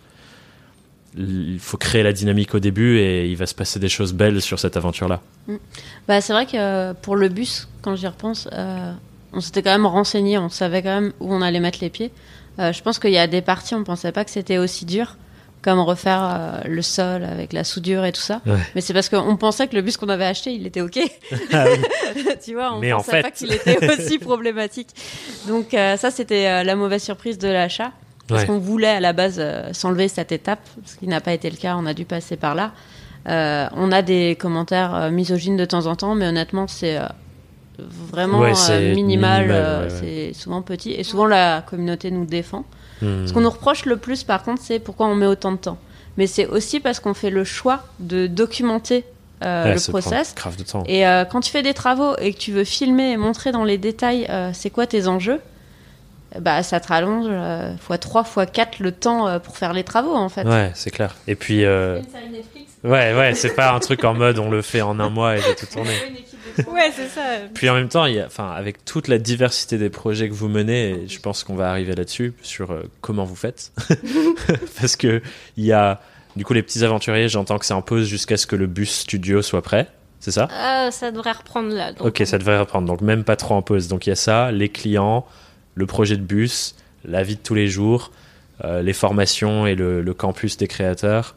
Il faut créer la dynamique au début et il va se passer des choses belles sur cette aventure là. Mmh. Bah, c'est vrai que pour le bus, quand j'y repense, euh, on s'était quand même renseigné, on savait quand même où on allait mettre les pieds. Euh, je pense qu'il y a des parties on pensait pas que c'était aussi dur, comme refaire euh, le sol avec la soudure et tout ça. Ouais. Mais c'est parce qu'on pensait que le bus qu'on avait acheté, il était OK. Ah oui. Tu vois, on ne pensait en fait... pas qu'il était aussi problématique. Donc euh, ça, c'était euh, la mauvaise surprise de l'achat. Parce ouais. qu'on voulait à la base euh, s'enlever cette étape, ce qui n'a pas été le cas, on a dû passer par là. Euh, on a des commentaires euh, misogynes de temps en temps, mais honnêtement, c'est euh, vraiment ouais, c'est euh, minimal, minimal euh, ouais, ouais. c'est souvent petit. Et souvent, la communauté nous défend. Hmm. Ce qu'on nous reproche le plus, par contre, c'est pourquoi on met autant de temps. Mais c'est aussi parce qu'on fait le choix de documenter euh, ouais, le process. Grave de temps. Et euh, quand tu fais des travaux et que tu veux filmer et montrer dans les détails euh, c'est quoi tes enjeux, bah, ça te rallonge euh, fois trois, fois quatre le temps euh, pour faire les travaux, en fait. Ouais, c'est clair. Et puis... Euh... Une série Netflix. Ouais, ouais, c'est pas un truc en mode on le fait en un mois et j'ai tout tourné. Ouais, c'est ça. Puis en même temps, il y a, enfin, avec toute la diversité des projets que vous menez, je pense qu'on va arriver là-dessus, sur euh, comment vous faites. Parce que il y a, du coup, les petits aventuriers, j'entends que c'est en pause jusqu'à ce que le bus studio soit prêt, c'est ça ? euh, Ça devrait reprendre là. Donc ok, on... ça devrait reprendre, donc même pas trop en pause. Donc il y a ça, les clients, le projet de bus, la vie de tous les jours, euh, les formations et le, le campus des créateurs.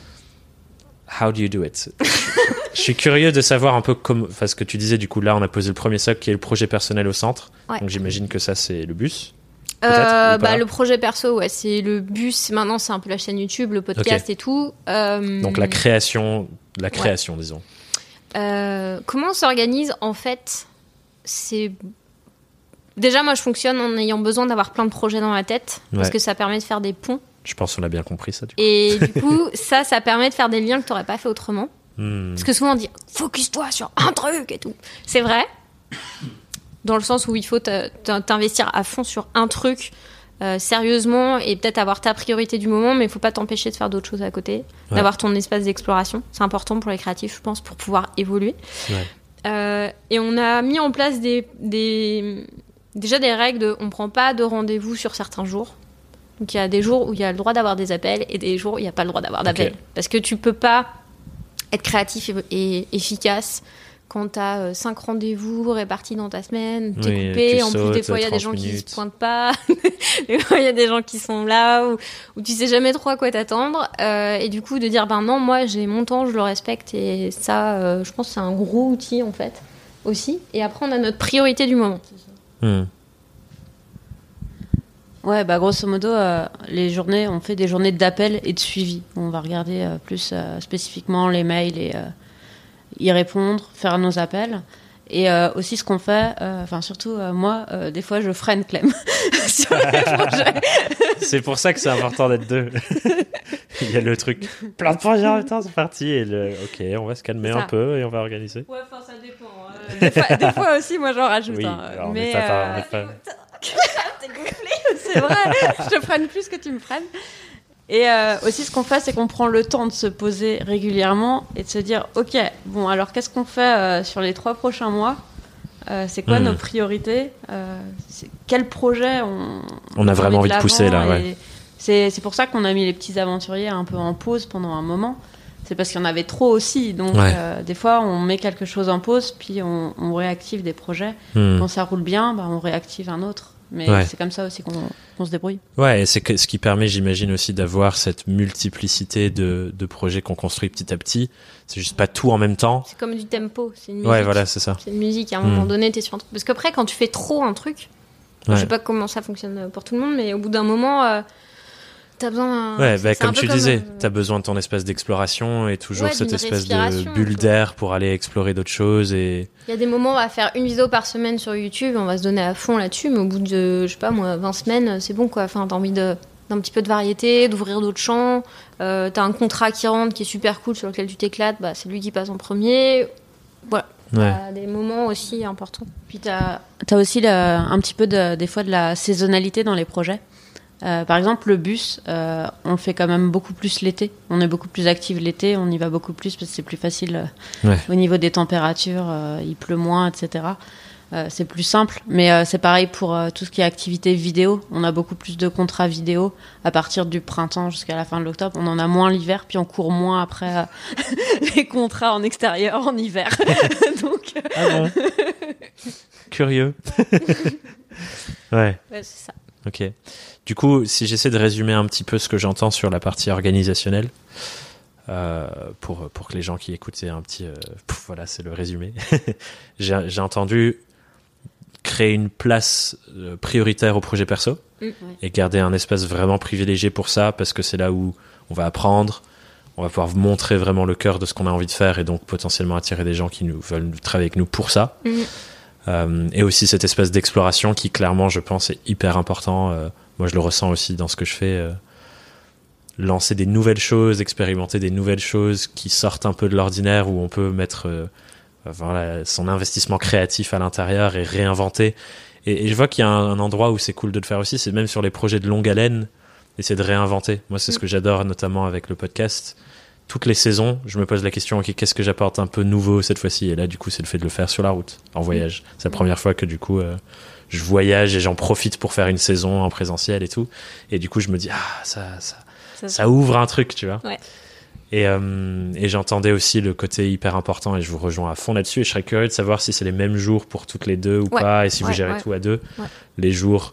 How do you do it ? Je suis curieux de savoir un peu comme, enfin, ce que tu disais, du coup, là, on a posé le premier socle qui est le projet personnel au centre. Ouais. Donc, j'imagine que ça, c'est le bus. Euh, bah, le projet perso, ouais, c'est le bus. Maintenant, c'est un peu la chaîne YouTube, le podcast okay. et tout. Euh... Donc, la création, la création, ouais. disons. Euh, comment on s'organise ? En fait, c'est. Déjà, moi, je fonctionne en ayant besoin d'avoir plein de projets dans la tête, ouais. parce que ça permet de faire des ponts. Je pense qu'on a bien compris ça, du coup. Et du coup, ça, ça permet de faire des liens que tu n'aurais pas fait autrement. Hmm. Parce que souvent on dit focus-toi sur un truc et tout. C'est vrai, dans le sens où il faut t'investir à fond sur un truc euh, sérieusement et peut-être avoir ta priorité du moment, mais il ne faut pas t'empêcher de faire d'autres choses à côté, ouais. d'avoir ton espace d'exploration. C'est important pour les créatifs, je pense, pour pouvoir évoluer. Ouais. Euh, et on a mis en place des, des, déjà des règles de on ne prend pas de rendez-vous sur certains jours. Donc il y a des jours où il y a le droit d'avoir des appels et des jours où il n'y a pas le droit d'avoir d'appels. Okay. Parce que tu ne peux pas être créatif et, et efficace quand tu as cinq rendez-vous répartis dans ta semaine, t'es Oui, coupé, tu en plus sautes des fois il y a des trente gens qui minutes. se pointent pas, des fois il y a des gens qui sont là, ou, ou tu sais jamais trop à quoi t'attendre, euh, et du coup de dire ben non, moi j'ai mon temps, je le respecte, et ça euh, je pense que c'est un gros outil en fait aussi. Et après on a notre priorité du moment. Hmm. Ouais, bah grosso modo, euh, les journées, on fait des journées d'appel et de suivi. On va regarder euh, plus euh, spécifiquement les mails et euh, y répondre, faire nos appels. Et euh, aussi ce qu'on fait, enfin euh, surtout euh, moi, euh, des fois je freine Clem sur les projets. C'est pour ça que c'est important d'être deux. Il y a le truc, plein de projets en même temps, c'est parti. Et le, ok, on va se calmer un peu et on va organiser. Ouais, enfin ça dépend. Euh, des, fois, des fois aussi, moi j'en rajoute. Oui, hein. alors, mais on est pas, euh... on est pas... T'es gonflé, c'est vrai. Je te freine plus que tu me freines. Et euh, aussi, ce qu'on fait, c'est qu'on prend le temps de se poser régulièrement et de se dire, ok, bon, alors qu'est-ce qu'on fait euh, sur les trois prochains mois euh, C'est quoi mmh. nos priorités euh, c'est, Quel projet on, on a on vraiment envie de pousser là ouais. c'est, c'est pour ça qu'on a mis les petits aventuriers un peu en pause pendant un moment. C'est parce qu'il y en avait trop aussi. Donc, ouais. euh, des fois, on met quelque chose en pause, puis on, on réactive des projets. Mmh. Quand ça roule bien, bah, on réactive un autre. Mais ouais. c'est comme ça aussi qu'on, qu'on se débrouille. Ouais, et c'est que, ce qui permet, j'imagine, aussi d'avoir cette multiplicité de, de projets qu'on construit petit à petit. C'est juste pas tout en même temps. C'est comme du tempo, c'est une musique. Ouais, voilà, c'est ça. C'est une musique, à un mmh. moment donné, t'es sur un truc. Parce qu'après, quand tu fais trop un truc, ouais. je sais pas comment ça fonctionne pour tout le monde, mais au bout d'un moment... Euh, T'as besoin d'un... Ouais, bah, comme tu comme disais, un... t'as besoin de ton espace d'exploration et toujours ouais, cette espèce de bulle d'air pour aller explorer d'autres choses. Et... Il y a des moments, on va faire une vidéo par semaine sur YouTube, on va se donner à fond là-dessus, mais au bout de, je sais pas moi, vingt semaines, c'est bon quoi. Enfin, t'as envie de, d'un petit peu de variété, d'ouvrir d'autres champs. Euh, t'as un contrat qui rentre qui est super cool sur lequel tu t'éclates, bah, c'est lui qui passe en premier. Voilà. Ouais. T'as des moments aussi importants. Puis t'as, t'as aussi le, un petit peu de, des fois de la saisonnalité dans les projets. Euh, par exemple, le bus, euh, on le fait quand même beaucoup plus l'été. On est beaucoup plus actifs l'été, on y va beaucoup plus parce que c'est plus facile euh, ouais. au niveau des températures, euh, il pleut moins, et cetera. Euh, c'est plus simple, mais euh, c'est pareil pour euh, tout ce qui est activité vidéo. On a beaucoup plus de contrats vidéo à partir du printemps jusqu'à la fin de l'octobre. On en a moins l'hiver, puis on court moins après euh, les contrats en extérieur en hiver. Donc, euh... ah bon Curieux. Ouais. Ouais, c'est ça. Ok. Du coup, si j'essaie de résumer un petit peu ce que j'entends sur la partie organisationnelle, euh, pour, pour que les gens qui écoutent aient un petit... Euh, pouf, voilà, c'est le résumé. j'ai, j'ai entendu créer une place euh, prioritaire au projet perso mmh, ouais. et garder un espace vraiment privilégié pour ça, parce que c'est là où on va apprendre, on va pouvoir montrer vraiment le cœur de ce qu'on a envie de faire et donc potentiellement attirer des gens qui nous, veulent travailler avec nous pour ça. Mmh. Euh, et aussi cet espace d'exploration qui, clairement, je pense, est hyper important. Euh, moi, je le ressens aussi dans ce que je fais. Euh, lancer des nouvelles choses, expérimenter des nouvelles choses qui sortent un peu de l'ordinaire, où on peut mettre euh, voilà, son investissement créatif à l'intérieur et réinventer. Et, et je vois qu'il y a un, un endroit où c'est cool de le faire aussi, c'est même sur les projets de longue haleine, essayer de réinventer. Moi, c'est mmh. ce que j'adore, notamment avec le podcast. Toutes les saisons, je me pose la question, ok, qu'est-ce que j'apporte un peu nouveau cette fois-ci ? Et là, du coup, c'est le fait de le faire sur la route, en voyage. C'est la première fois que, du coup, euh, je voyage et j'en profite pour faire une saison en présentiel et tout. Et du coup, je me dis, ah, ça, ça, ça, ça ouvre un truc, tu vois. Ouais. Et, euh, et j'entendais aussi le côté hyper important, et je vous rejoins à fond là-dessus. Et je serais curieux de savoir si c'est les mêmes jours pour toutes les deux ou ouais. pas, et si ouais, vous gérez ouais. tout à deux. Ouais. Les jours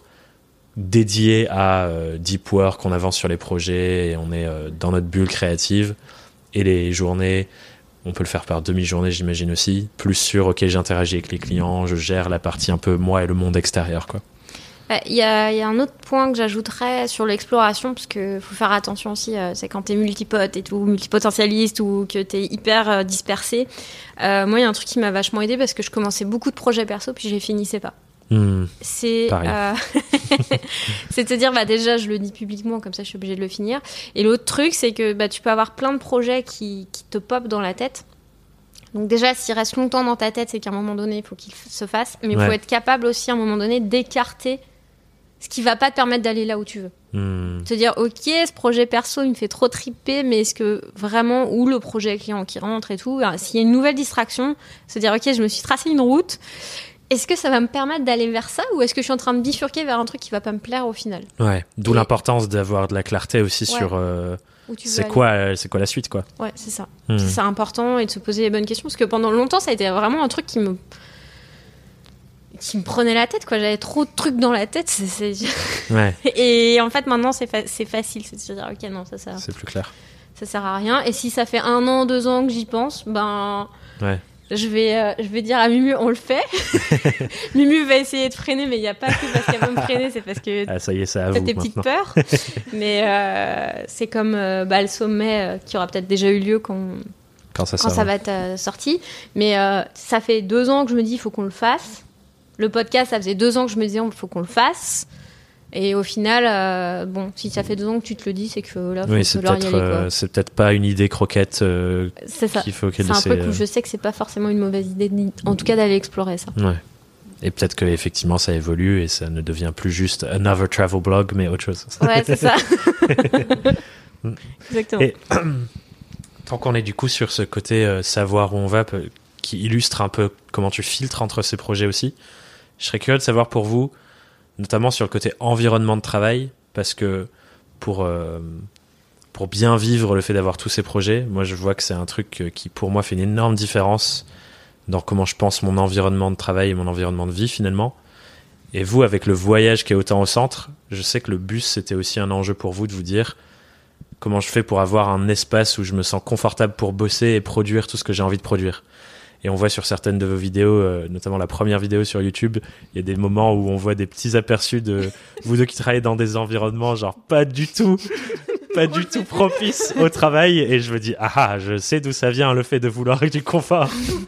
dédiés à euh, deep work, on avance sur les projets et on est euh, dans notre bulle créative. Et les journées, on peut le faire par demi-journée, j'imagine aussi. Plus sur, ok, j'interagis avec les clients, je gère la partie un peu moi et le monde extérieur, quoi. Il y a, y a un autre point que j'ajouterais sur l'exploration, parce qu'il faut faire attention aussi, euh, c'est quand t'es multipote et tout, multipotentialiste, ou que t'es hyper euh, dispersé. Euh, moi, il y a un truc qui m'a vachement aidé, parce que je commençais beaucoup de projets perso, puis je les finissais pas. Mmh, c'est euh... c'est de se dire bah déjà je le dis publiquement, comme ça je suis obligée de le finir. Et l'autre truc, c'est que bah tu peux avoir plein de projets qui, qui te popent dans la tête. Donc déjà, s'il reste longtemps dans ta tête, c'est qu'à un moment donné il faut qu'il se fasse, mais il ouais. faut être capable aussi à un moment donné d'écarter ce qui va pas te permettre d'aller là où tu veux. Mmh. Te dire ok, ce projet perso il me fait trop triper, mais est-ce que vraiment, ou le projet client qui rentre et tout, alors, s'il y a une nouvelle distraction, se dire ok, je me suis tracé une route, est-ce que ça va me permettre d'aller vers ça, ou est-ce que je suis en train de bifurquer vers un truc qui va pas me plaire au final ? Ouais, d'où et... l'importance d'avoir de la clarté aussi ouais. sur euh, où tu veux c'est aller. quoi, euh, c'est quoi la suite, quoi. Ouais, c'est ça. Hmm. C'est ça important et de se poser les bonnes questions parce que pendant longtemps, ça a été vraiment un truc qui me qui me prenait la tête, quoi. J'avais trop de trucs dans la tête. C'est, c'est... Ouais. Et en fait, maintenant, c'est, fa- c'est facile. C'est de se dire, ok, non, ça sert, C'est plus clair. ça sert à rien. Et si ça fait un an, deux ans que j'y pense, ben, Ouais. je vais, euh, je vais dire à Mumu, on le fait. Mumu va essayer de freiner, mais il n'y a pas que parce qu'elle veut me freiner, c'est parce que Ah, ça y est, c'est à t'as vous tes petites maintenant. peurs. Mais euh, c'est comme euh, bah, le sommet euh, qui aura peut-être déjà eu lieu quand, Quand ça, quand ça ça va. va être euh, sorti. Mais euh, ça fait deux ans que je me dis, il faut qu'on le fasse. Le podcast, ça faisait deux ans que je me disais, il faut qu'on le fasse. Et au final, euh, bon, si ça fait deux ans que tu te le dis, c'est que là, faut Oui, c'est falloir y peut-être, aller, quoi. euh, c'est peut-être pas une idée croquette euh, C'est ça. qu'il faut qu'elle C'est un laisse. truc où je sais que c'est pas forcément une mauvaise idée, ni- en tout cas d'aller explorer ça. Ouais. Et peut-être que effectivement ça évolue et ça ne devient plus juste another travel blog, mais autre chose. Ouais, c'est ça. Exactement. Et tant qu'on est du coup sur ce côté euh, savoir où on va, peu- qui illustre un peu comment tu filtres entre ces projets aussi, je serais curieux de savoir pour vous, notamment sur le côté environnement de travail, parce que pour, euh, pour bien vivre le fait d'avoir tous ces projets, moi je vois que c'est un truc euh, qui pour moi fait une énorme différence dans comment je pense mon environnement de travail et mon environnement de vie finalement. Et vous, avec le voyage qui est autant au centre, je sais que le bus c'était aussi un enjeu pour vous de vous dire comment je fais pour avoir un espace où je me sens confortable pour bosser et produire tout ce que j'ai envie de produire. Et on voit sur certaines de vos vidéos, euh, notamment la première vidéo sur YouTube, il y a des moments où on voit des petits aperçus de vous deux qui travaillez dans des environnements genre pas du tout, pas du tout propices au travail. Et je me dis, ah ah, je sais d'où ça vient le fait de vouloir du confort.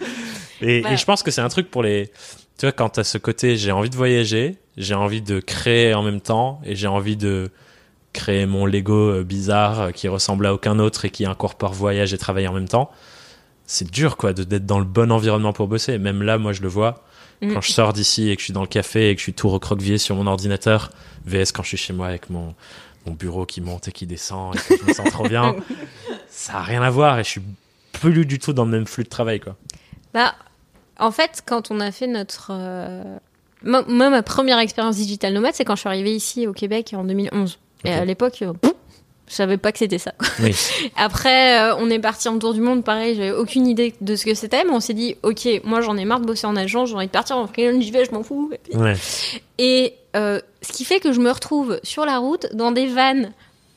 Et, Ouais. et je pense que c'est un truc pour les... Tu vois, quand t'as ce côté, j'ai envie de voyager, j'ai envie de créer en même temps, et j'ai envie de créer mon Lego euh, bizarre euh, qui ressemble à aucun autre et qui incorpore voyage et travail en même temps. C'est dur, quoi, de, d'être dans le bon environnement pour bosser. Même là, moi, je le vois. Mm. Quand je sors d'ici et que je suis dans le café et que je suis tout recroquevillé sur mon ordinateur, V S quand je suis chez moi avec mon, mon bureau qui monte et qui descend et que je me sens trop bien, ça a rien à voir et je suis plus du tout dans le même flux de travail, quoi. Bah, en fait, quand on a fait notre... euh, Moi, moi, ma première expérience digital nomade, c'est quand je suis arrivée ici au Québec en deux mille onze. Et Ok. à l'époque, euh, pff, je savais pas que c'était ça, quoi. Oui. Après, euh, on est parti en tour du monde, pareil, j'avais aucune idée de ce que c'était, mais on s'est dit, ok, moi j'en ai marre de bosser en agence, j'ai envie de partir en freelance, j'y vais, je m'en fous. Et, puis- Ouais. Et, euh, ce qui fait que je me retrouve sur la route dans des vannes,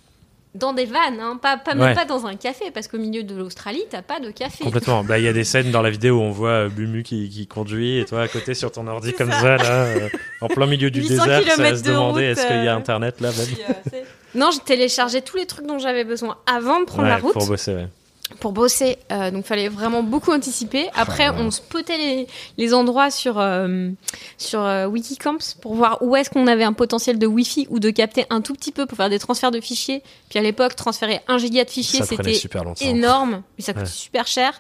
dans des vannes, hein, pas, pas, même Ouais. pas dans un café, parce qu'au milieu de l'Australie, t'as pas de café. Complètement. Bah, il y a des scènes dans la vidéo où on voit euh, Bumu qui, qui conduit et toi à côté sur ton ordi C'est comme ça. ça, là, euh, en plein milieu du huit cents désert, ça va kilomètres se de demander route, est-ce qu'il y a euh, internet là même. Non, j'ai téléchargé tous les trucs dont j'avais besoin avant de prendre Ouais, la route. pour bosser, ouais. Pour bosser, euh, donc fallait vraiment beaucoup anticiper. Après, Ah, ouais. on spotait les, les endroits sur euh, sur euh, Wikicamps pour voir où est-ce qu'on avait un potentiel de Wi-Fi ou de capter un tout petit peu pour faire des transferts de fichiers. Puis à l'époque, transférer un giga de fichiers, Ça prenait c'était super longtemps. énorme, mais ça coûtait Ouais. super cher.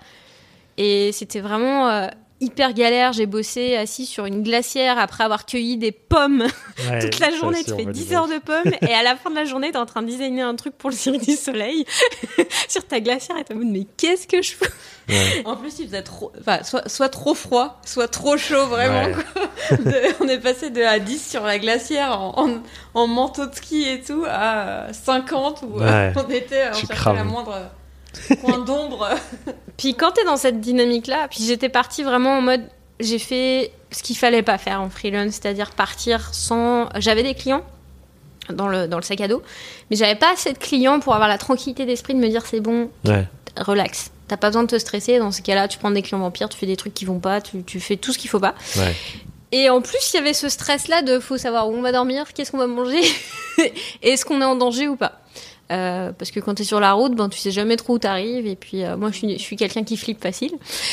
Et c'était vraiment euh, hyper galère. J'ai bossé assis sur une glacière après avoir cueilli des pommes Ouais, toute la ça journée. aussi, Tu on fais va dix dire. heures de pommes et à la fin de la journée, t'es en train de designer un truc pour le Cirque du Soleil sur ta glacière et t'es en mode mais qu'est-ce que je fais? Ouais. En plus, il faisait trop, enfin, soit, soit trop froid, soit trop chaud, vraiment. Ouais. quoi. De- on est passé de à dix sur la glacière en, en, en manteau de ski et tout à cinquante où euh, Ouais. on était, on Tu cherchait crames. la moindre coin d'ombre. Puis quand t'es dans cette dynamique-là, puis j'étais partie vraiment en mode, j'ai fait ce qu'il fallait pas faire en freelance, c'est-à-dire partir sans... J'avais des clients dans le, dans le sac à dos, mais j'avais pas assez de clients pour avoir la tranquillité d'esprit de me dire c'est bon, Ouais. relax. T'as pas besoin de te stresser, dans ces cas-là, tu prends des clients vampires, tu fais des trucs qui vont pas, tu, tu fais tout ce qu'il faut pas. Ouais. Et en plus, il y avait ce stress-là de faut savoir où on va dormir, qu'est-ce qu'on va manger, et est-ce qu'on est en danger ou pas. Euh, parce que quand t'es sur la route, ben, tu sais jamais trop où t'arrives. Et puis, euh, moi, je suis, je suis quelqu'un qui flippe facile.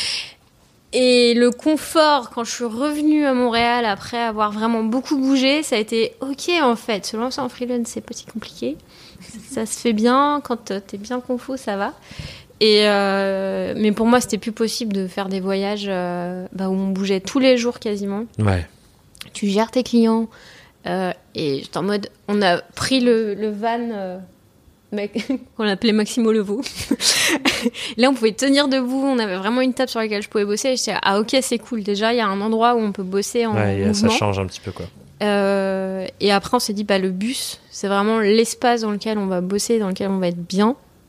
Et le confort, quand je suis revenue à Montréal après avoir vraiment beaucoup bougé, ça a été ok en fait. Se lancer en freelance, c'est pas si compliqué. Ça se fait bien. Quand euh, t'es bien confo, ça va. Et euh, mais pour moi, c'était plus possible de faire des voyages euh, bah, où on bougeait tous les jours quasiment. Ouais. Tu gères tes clients. Euh, et j'étais en mode, on a pris le, le van euh, mec, qu'on appelait Maximo Leveau. Là, on pouvait tenir debout. On avait vraiment une table sur laquelle je pouvais bosser. Et j'étais, ah ok, c'est cool. Déjà, il y a un endroit où on peut bosser en Ouais, et, euh, ça mouvement. change un petit peu, quoi. Euh, et après, on s'est dit, bah, le bus, c'est vraiment l'espace dans lequel on va bosser, dans lequel on va être bien.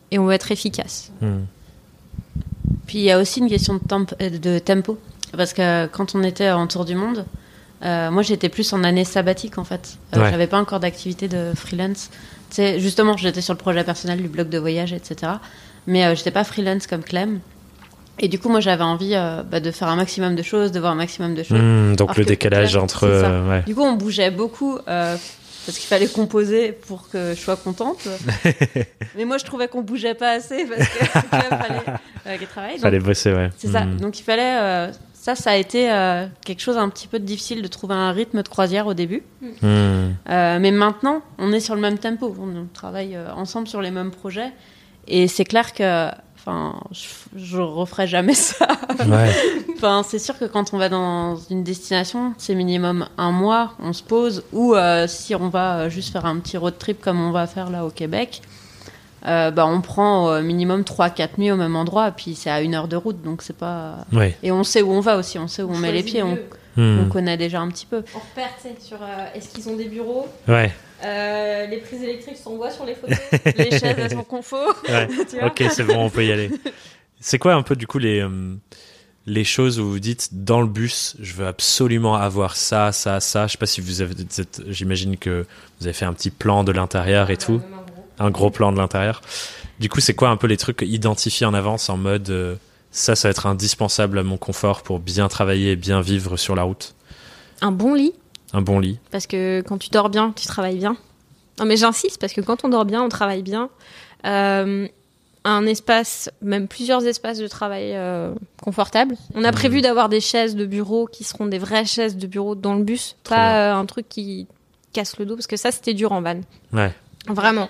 et on veut être efficace. Mmh. Puis il y a aussi une question de, temp- de tempo. Parce que quand on était en tour du monde, euh, moi j'étais plus en année sabbatique en fait. Euh, Ouais. J'avais pas encore d'activité de freelance. Tu sais, justement, j'étais sur le projet personnel du blog de voyage, et cetera. Mais euh, j'étais pas freelance comme Clem. Et du coup, moi j'avais envie euh, bah, de faire un maximum de choses, de voir un maximum de choses. Mmh, donc Alors le que décalage Clem, entre... c'est ça. euh, ouais. Du coup, on bougeait beaucoup euh, parce qu'il fallait composer pour que je sois contente. Mais moi, je trouvais qu'on bougeait pas assez parce que Clem fallait euh, qu'il travaille. Donc, Fallait bosser, ouais. c'est ça. Mmh. Donc il fallait. euh, ça, ça a été euh, quelque chose un petit peu difficile de trouver un rythme de croisière au début. Mmh. Euh, mais maintenant, on est sur le même tempo. On, on travaille euh, ensemble sur les mêmes projets. Et c'est clair que. Enfin, je, je referai jamais ça. Ouais. Enfin, c'est sûr que quand on va dans une destination, c'est minimum un mois, on se pose. Ou euh, si on va juste faire un petit road trip comme on va faire là au Québec, euh, bah, on prend au minimum trois quatre nuits au même endroit. Puis c'est à une heure de route, donc c'est pas. Ouais. Et on sait où on va aussi, on sait où on, On met les choisit pieds, on, Mmh. on connaît déjà un petit peu. On repère, tu sais, sur euh, est-ce qu'ils ont des bureaux, Ouais. euh, les prises électriques sont voit sur les photos, les chaises elles sont confort. Ouais. Tu vois. Ok, c'est bon, on peut y aller. C'est quoi un peu du coup les euh, les choses où vous dites dans le bus, je veux absolument avoir ça, ça, ça. Je sais pas si vous avez, cette- j'imagine que vous avez fait un petit plan de l'intérieur et tout, un gros plan de l'intérieur. Du coup, c'est quoi un peu les trucs identifiés en avance en mode euh, ça, ça va être indispensable à mon confort pour bien travailler et bien vivre sur la route. Un bon lit, Un bon lit. parce que quand tu dors bien, tu travailles bien. Non mais j'insiste, parce que quand on dort bien, on travaille bien. Euh, un espace, même plusieurs espaces de travail euh, confortables. On a Mmh. prévu d'avoir des chaises de bureau qui seront des vraies chaises de bureau dans le bus, Trop pas euh, un truc qui casse le dos, parce que ça, c'était dur en van. Ouais. Vraiment.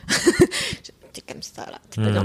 T'es comme ça, là. T'es pas bien. Mmh.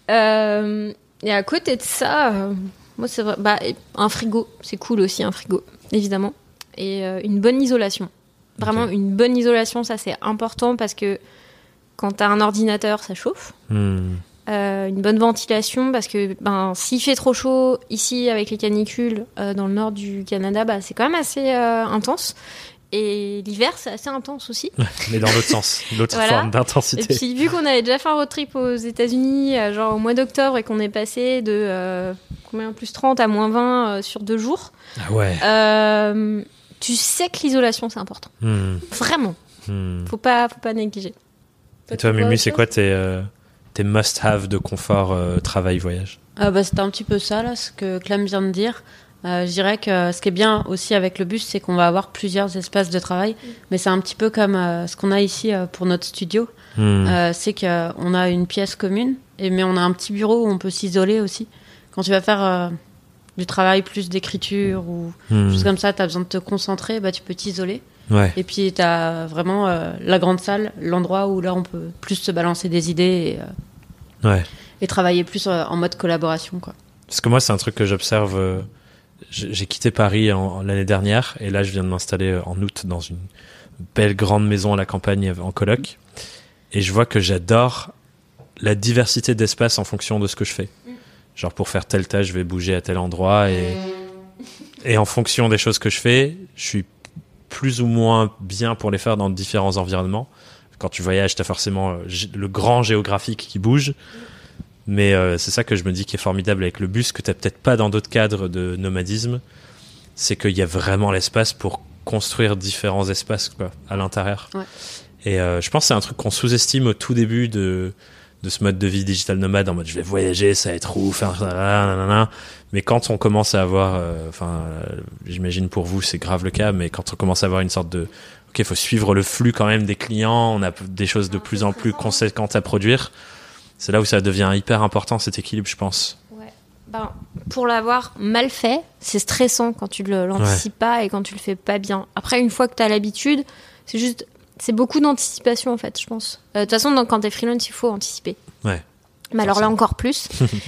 Euh, et à côté de ça, euh, moi, c'est vrai. Bah, et un frigo, c'est cool aussi, un frigo, évidemment. Et euh, une bonne isolation. Vraiment, Ok. une bonne isolation, ça, c'est important parce que quand t'as un ordinateur, ça chauffe. Mmh. Euh, une bonne ventilation parce que ben, s'il fait trop chaud ici avec les canicules euh, dans le nord du Canada, bah, c'est quand même assez euh, intense. Et l'hiver, c'est assez intense aussi. Mais dans l'autre sens, l'autre Voilà. forme Et d'intensité. puis, vu qu'on avait déjà fait un road trip aux États-Unis, euh, genre au mois d'octobre, et qu'on est passé de euh, combien plus trente à moins vingt euh, sur deux jours, Ah ouais. euh, tu sais que l'isolation, c'est important. Mmh. Vraiment. Mmh. Faut pas, faut pas négliger. Et toi, Mumu, c'est quoi tes, euh, tes must-have de confort euh, travail-voyage? Ah bah, c'était un petit peu ça, là, ce que Clem vient de dire. Euh, je dirais que ce qui est bien aussi avec le bus, c'est qu'on va avoir plusieurs espaces de travail. Mais c'est un petit peu comme euh, ce qu'on a ici euh, pour notre studio. Mmh. Euh, c'est qu'on a une pièce commune, et, mais on a un petit bureau où on peut s'isoler aussi. Quand tu vas faire euh, du travail plus d'écriture ou Mmh. choses comme ça, tu as besoin de te concentrer, bah, tu peux t'isoler. Ouais. Et puis tu as vraiment euh, la grande salle, l'endroit où là on peut plus se balancer des idées et, euh, Ouais. et travailler plus euh, en mode collaboration, quoi. Parce que moi, c'est un truc que j'observe. euh, j'ai j'ai quitté Paris en, en- l'année dernière, et là, je viens de m'installer euh, en août dans une belle grande maison à la campagne en coloc. Et je vois que j'adore la diversité d'espace en fonction de ce que je fais. Genre, pour faire telle tâche, je vais bouger à tel endroit. Et, et en fonction des choses que je fais, je suis plus ou moins bien pour les faire dans différents environnements. Quand tu voyages, tu as forcément euh, gé- le grand géographique qui bouge. Mais euh, c'est ça que je me dis qui est formidable avec le bus, que tu n'as peut-être pas dans d'autres cadres de nomadisme. C'est qu'il y a vraiment l'espace pour construire différents espaces, quoi, à l'intérieur. Ouais. Et euh, je pense que c'est un truc qu'on sous-estime au tout début de, de ce mode de vie digital nomade, en mode je vais voyager, ça va être ouf, hein, nanana. Mais quand on commence à avoir, enfin, euh, euh, j'imagine pour vous c'est grave le cas, mais quand on commence à avoir une sorte de, ok, il faut suivre le flux quand même des clients, on a des choses de plus en plus conséquentes à produire, c'est là où ça devient hyper important cet équilibre, je pense. Ouais. Ben, pour l'avoir mal fait, c'est stressant quand tu ne l'anticipes pas et quand tu le fais pas bien. Après, une fois que tu as l'habitude, c'est juste, c'est beaucoup d'anticipation en fait, je pense. Euh, De toute façon, donc, quand tu es freelance, il faut anticiper. Ouais. Mais alors là Forcément. encore plus.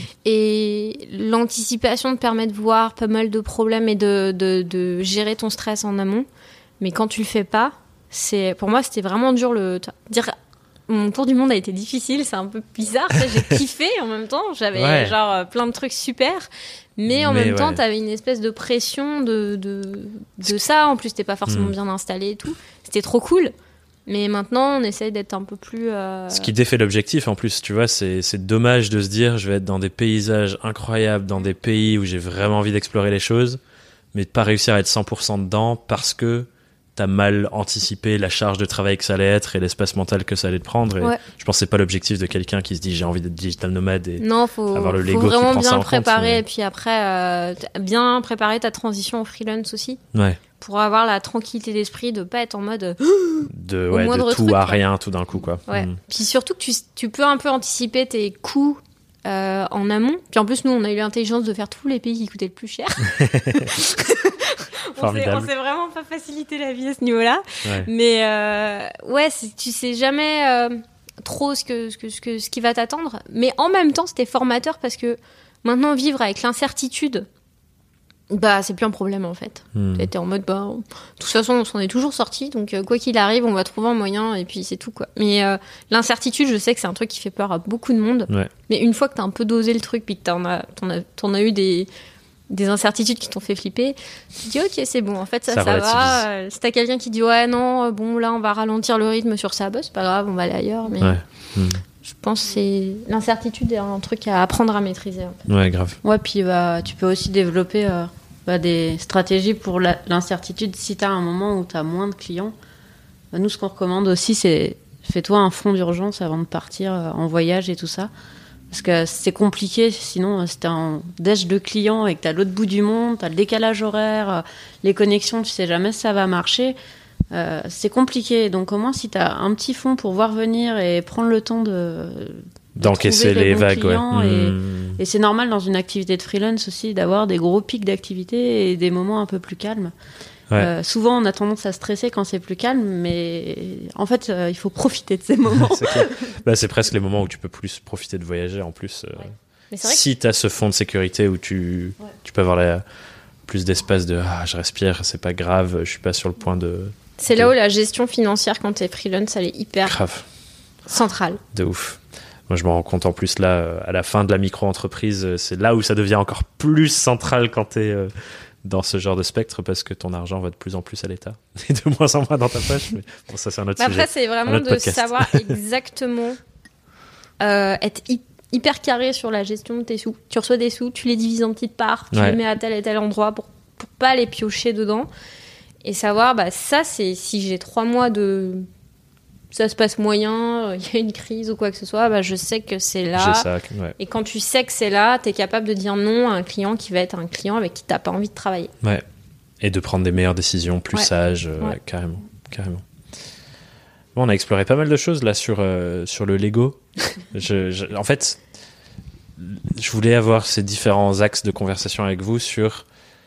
Et l'anticipation te permet de voir pas mal de problèmes et de, de, de gérer ton stress en amont. Mais quand tu le fais pas, c'est, pour moi, c'était vraiment dur. Le, dire, mon tour du monde a été difficile, c'est un peu bizarre. Ça, j'ai kiffé en même temps. J'avais Ouais. genre euh, plein de trucs super. Mais en Mais même temps, ouais. t'avais une espèce de pression de, de, de ça. En plus, t'es pas forcément Mm. bien installé et tout. C'était trop cool. Mais maintenant, on essaye d'être un peu plus... Euh... Ce qui défait l'objectif, en plus, tu vois, c'est, c'est dommage de se dire, je vais être dans des paysages incroyables, dans des pays où j'ai vraiment envie d'explorer les choses, mais de pas réussir à être cent pour cent dedans parce que t'as mal anticipé la charge de travail que ça allait être et l'espace mental que ça allait te prendre. Et ouais. Je pense que c'est pas l'objectif de quelqu'un qui se dit, j'ai envie d'être digital nomade et non, faut, avoir le faut Lego qui vraiment prend bien ça en le préparer. compte, mais... Et puis après, euh, bien préparer ta transition au freelance aussi. Ouais. Pour avoir la tranquillité d'esprit de pas être en mode de, ouais, de tout truc, à quoi. rien tout d'un coup, quoi. Ouais. Mm. Puis surtout que tu, tu peux un peu anticiper tes coûts euh, en amont. Puis en plus, nous, on a eu l'intelligence de faire tous les pays qui coûtaient le plus cher. on, s'est, on s'est vraiment pas facilité la vie à ce niveau-là. Ouais. Mais euh, ouais, c'est, tu sais jamais euh, trop ce, que, ce, que, ce, que, ce qui va t'attendre. Mais en même temps, c'était formateur parce que maintenant, vivre avec l'incertitude, bah, c'est plus un problème en fait. Hmm. T'es en mode, bah, de toute façon, on s'en est toujours sorti, donc euh, quoi qu'il arrive, on va trouver un moyen et puis c'est tout quoi. Mais euh, l'incertitude, je sais que c'est un truc qui fait peur à beaucoup de monde. Ouais. Mais une fois que t'as un peu dosé le truc, puis que t'en as, t'en as, t'en as eu des, des incertitudes qui t'ont fait flipper, tu te dis, ok, c'est bon, en fait, ça, ça, ça va. Euh, si t'as quelqu'un qui dit, ouais, non, bon, là, on va ralentir le rythme sur ça, bah, c'est pas grave, on va aller ailleurs. Mais ouais. hmm. je pense que c'est... l'incertitude est un truc à apprendre à maîtriser. En fait. Ouais, grave. Ouais, puis bah, tu peux aussi développer. Euh... Bah, des stratégies pour la, l'incertitude. Si tu as un moment où tu as moins de clients, bah, nous, ce qu'on recommande aussi, c'est fais-toi un fonds d'urgence avant de partir euh, en voyage et tout ça. Parce que c'est compliqué, sinon, si tu as un déj de clients et que tu as l'autre bout du monde, tu as le décalage horaire, euh, les connexions, tu sais jamais si ça va marcher. Euh, c'est compliqué. Donc, au moins, si tu as un petit fonds pour voir venir et prendre le temps de... d'encaisser les, les vagues, ouais. Et, mmh. et c'est normal dans une activité de freelance aussi d'avoir des gros pics d'activité et des moments un peu plus calmes. Ouais. Euh, souvent, on a tendance à stresser quand c'est plus calme, mais en fait, euh, il faut profiter de ces moments. c'est, bah, c'est presque les moments où tu peux plus profiter de voyager en plus. Euh, ouais. Si tu as ce fond de sécurité où tu, ouais. tu peux avoir la, plus d'espace de ah, je respire, c'est pas grave, je suis pas sur le point de. C'est de... là où la gestion financière quand t'es freelance, elle est hyper grave. Centrale. De ouf. Moi, je me rends compte en plus là, à la fin de la micro-entreprise, c'est là où ça devient encore plus central quand tu es dans ce genre de spectre parce que ton argent va de plus en plus à l'État et de moins en moins dans ta poche. Mais bon, ça, c'est un autre bah sujet. Après, c'est vraiment de podcast. Savoir exactement euh, être hyper carré sur la gestion de tes sous. Tu reçois des sous, tu les divises en petites parts, tu ouais. les mets à tel et tel endroit pour, pour pas les piocher dedans et savoir, bah, ça, c'est si j'ai trois mois de. Ça se passe moyen, il y a une crise ou quoi que ce soit, bah je sais que c'est là. J'ai ça, ouais. Et quand tu sais que c'est là, tu es capable de dire non à un client qui va être un client avec qui tu n'as pas envie de travailler. Ouais. Et de prendre des meilleures décisions, plus ouais. sages, euh, ouais. carrément, carrément. Bon, on a exploré pas mal de choses là sur, euh, sur le Lego. je, je, en fait, je voulais avoir ces différents axes de conversation avec vous sur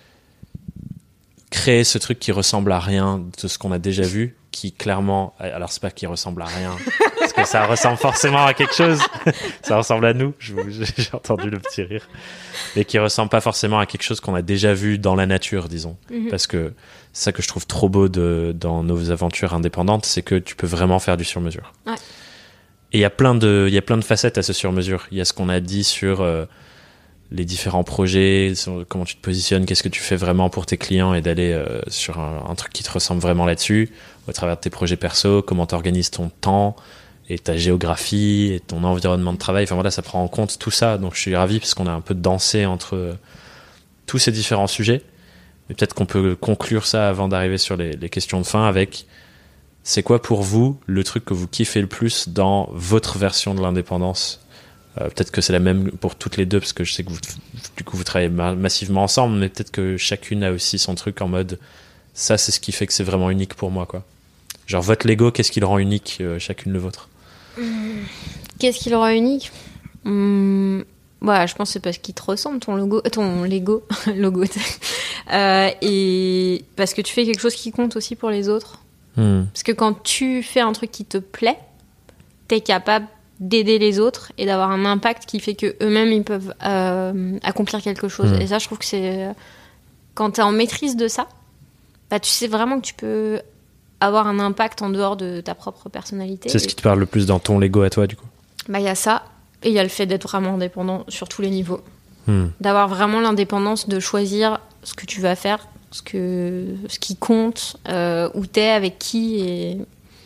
créer ce truc qui ressemble à rien de ce qu'on a déjà vu, qui clairement, alors c'est pas qui ressemble à rien, parce que ça ressemble forcément à quelque chose, ça ressemble à nous, je, j'ai entendu le petit rire, mais qui ressemble pas forcément à quelque chose qu'on a déjà vu dans la nature, disons, mm-hmm. parce que c'est ça que je trouve trop beau de, dans nos aventures indépendantes, c'est que tu peux vraiment faire du sur-mesure. Ouais. Et il y a plein de, il y a plein de facettes à ce sur-mesure. Il y a ce qu'on a dit sur euh, les différents projets, sur comment tu te positionnes, qu'est-ce que tu fais vraiment pour tes clients et d'aller euh, sur un, un truc qui te ressemble vraiment là-dessus, au travers de tes projets perso, comment tu organises ton temps et ta géographie et ton environnement de travail. Enfin voilà, ça prend en compte tout ça. Donc je suis ravi parce qu'on a un peu dansé entre euh, tous ces différents sujets. Mais peut-être qu'on peut conclure ça avant d'arriver sur les, les questions de fin avec c'est quoi pour vous le truc que vous kiffez le plus dans votre version de l'indépendance ? Euh, peut-être que c'est la même pour toutes les deux parce que je sais que vous, du coup vous travaillez ma- massivement ensemble, mais peut-être que chacune a aussi son truc en mode ça c'est ce qui fait que c'est vraiment unique pour moi quoi. Genre votre Lego, qu'est-ce qui le rend unique euh, chacune le vôtre ? mmh. Qu'est-ce qui le rend unique ? mmh. Ouais, je pense que c'est parce qu'il te ressemble ton logo, ton Lego, logo. euh, et parce que tu fais quelque chose qui compte aussi pour les autres. Mmh. Parce que quand tu fais un truc qui te plaît, t'es capable d'aider les autres et d'avoir un impact qui fait que eux-mêmes ils peuvent euh, accomplir quelque chose. Mmh. Et ça, je trouve que c'est quand t'es en maîtrise de ça, bah tu sais vraiment que tu peux avoir un impact en dehors de ta propre personnalité. C'est ce qui te parle le plus dans ton Lego à toi, du coup ? Bah, il y a ça, et il y a le fait d'être vraiment indépendant sur tous les niveaux. Hmm. D'avoir vraiment l'indépendance de choisir ce que tu vas faire, ce, que, ce qui compte, euh, où t'es, avec qui, et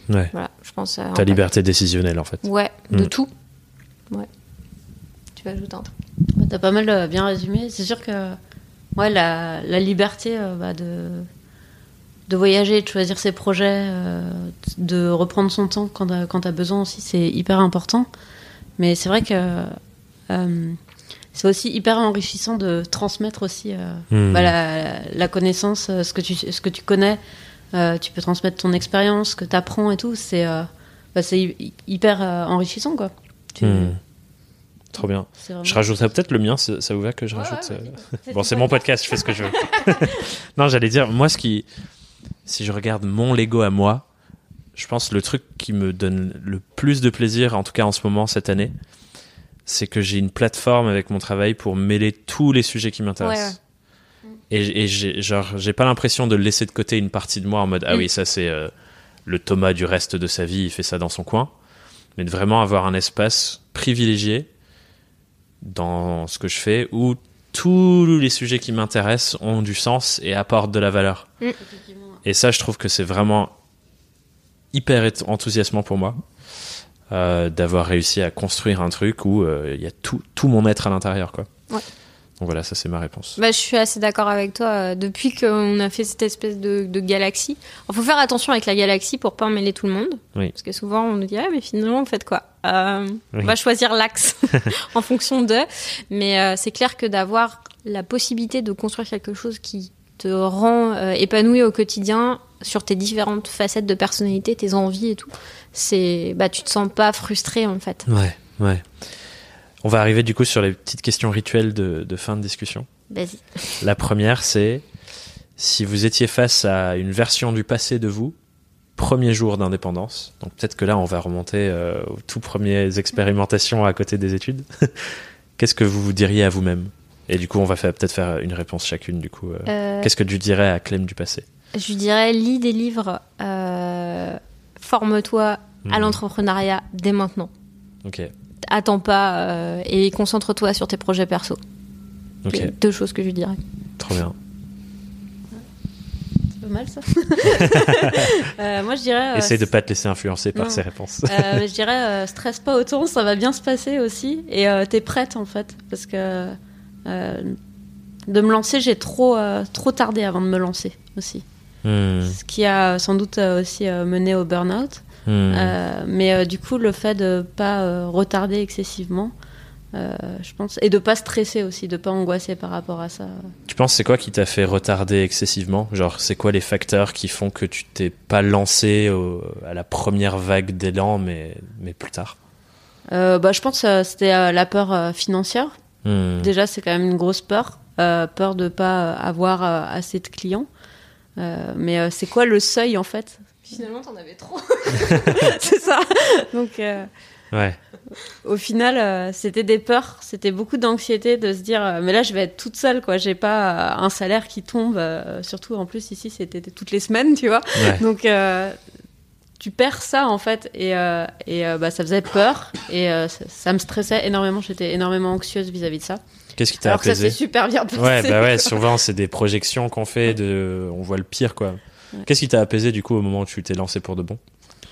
Ouais. Voilà, je pense. À Ta liberté décisionnelle, en fait. Ouais, de Mm. tout. Ouais. Tu vas ajouter un truc. Bah, t'as pas mal euh, bien résumé. C'est sûr que ouais, la, la liberté euh, bah, de, de voyager, de choisir ses projets, euh, de reprendre son temps quand t'as, quand t'as besoin aussi, c'est hyper important. Mais c'est vrai que euh, c'est aussi hyper enrichissant de transmettre aussi euh, Mm. bah, la, la connaissance, euh, ce que tu, ce que tu connais. Euh, tu peux transmettre ton expérience, ce que t'apprends et tout. C'est, euh, bah, c'est hy- hyper euh, enrichissant, quoi. Tu- Mm. Trop bien. c'est vraiment- Je rajouterais peut-être le mien, ça ça vous va que je Ouais, rajoute ouais, euh, vas-y. Bon, c'est mon podcast, je fais ce que je veux. Non, j'allais dire, moi, ce qui. Si je regarde mon Lego à moi, je pense le truc qui me donne le plus de plaisir, en tout cas en ce moment, cette année, c'est que j'ai une plateforme avec mon travail pour mêler tous les sujets qui m'intéressent. Ouais, Et, et j'ai, genre, j'ai pas l'impression de laisser de côté une partie de moi en mode ah Mm. oui, ça c'est euh, le Thomas du reste de sa vie, il fait ça dans son coin. Mais de vraiment avoir un espace privilégié dans ce que je fais où tous les sujets qui m'intéressent ont du sens et apportent de la valeur. Effectivement. Et ça, je trouve que c'est vraiment hyper ét- enthousiasmant pour moi euh, d'avoir réussi à construire un truc où euh, il y a tout, tout mon être à l'intérieur, quoi. Ouais. Donc voilà, ça c'est ma réponse. Bah, je suis assez d'accord avec toi. Euh, Depuis qu'on a fait cette espèce de, de galaxie, il faut faire attention avec la galaxie pour pas emmêler tout le monde. Oui. Parce que souvent on nous dit ah, mais finalement vous faites quoi euh, Oui. On va choisir l'axe en fonction de. Mais euh, c'est clair que d'avoir la possibilité de construire quelque chose qui te rend euh, épanoui au quotidien sur tes différentes facettes de personnalité, tes envies et tout, c'est bah tu te sens pas frustré en fait. Ouais, ouais. On va arriver du coup sur les petites questions rituelles de, de fin de discussion. Vas-y. La première, c'est si vous étiez face à une version du passé de vous, premier jour d'indépendance, donc peut-être que là on va remonter euh, aux tout premières expérimentations à côté des études, qu'est-ce que vous vous diriez à vous-même? Et du coup on va faire, peut-être faire une réponse chacune du coup. Euh, Euh, Qu'est-ce que tu dirais à Clem du passé? Je lui dirais, lis des livres, euh, forme-toi Mhm. à l'entrepreneuriat dès maintenant. Ok, Attends pas euh, et concentre-toi sur tes projets perso. ok, Les deux choses que je lui dirais. trop bien. C'est pas mal ça. Euh, moi je dirais. euh, Essaye de pas te laisser influencer par non. ces réponses. euh, je dirais euh, stresse pas autant, ça va bien se passer aussi. Et euh, t'es prête en fait. Parce que euh, de me lancer, j'ai trop, euh, trop tardé avant de me lancer aussi. Hmm, Ce qui a sans doute euh, aussi euh, mené au burn-out. hmm. Euh, mais euh, du coup, le fait de pas euh, retarder excessivement, euh, je pense, et de pas stresser aussi, de pas angoisser par rapport à ça. Tu penses c'est quoi qui t'a fait retarder excessivement? Genre c'est quoi les facteurs qui font que tu t'es pas lancé au- à la première vague d'élan mais, mais plus tard? Euh, bah, je pense que c'était euh, la peur euh, financière. Hmm. Déjà, c'est quand même une grosse peur, euh, peur de pas euh, avoir euh, assez de clients. Euh, mais euh, c'est quoi le seuil en fait? Finalement, t'en avais trop. C'est ça. Donc, euh, Ouais. au final, euh, c'était des peurs, c'était beaucoup d'anxiété de se dire, euh, mais là, je vais être toute seule, quoi. J'ai pas euh, un salaire qui tombe. Euh, surtout, en plus, ici, c'était toutes les semaines, tu vois. Ouais. Donc, euh, tu perds ça, en fait. Et, euh, et euh, bah, ça faisait peur. Et euh, ça, ça me stressait énormément. J'étais énormément anxieuse vis-à-vis de ça. Qu'est-ce qui t'a Alors que ça apaisé? s'est super bien passé. Ouais, bah ouais, souvent c'est des projections qu'on fait, de... on voit le pire quoi. Ouais. Qu'est-ce qui t'a apaisé du coup au moment où tu t'es lancé pour de bon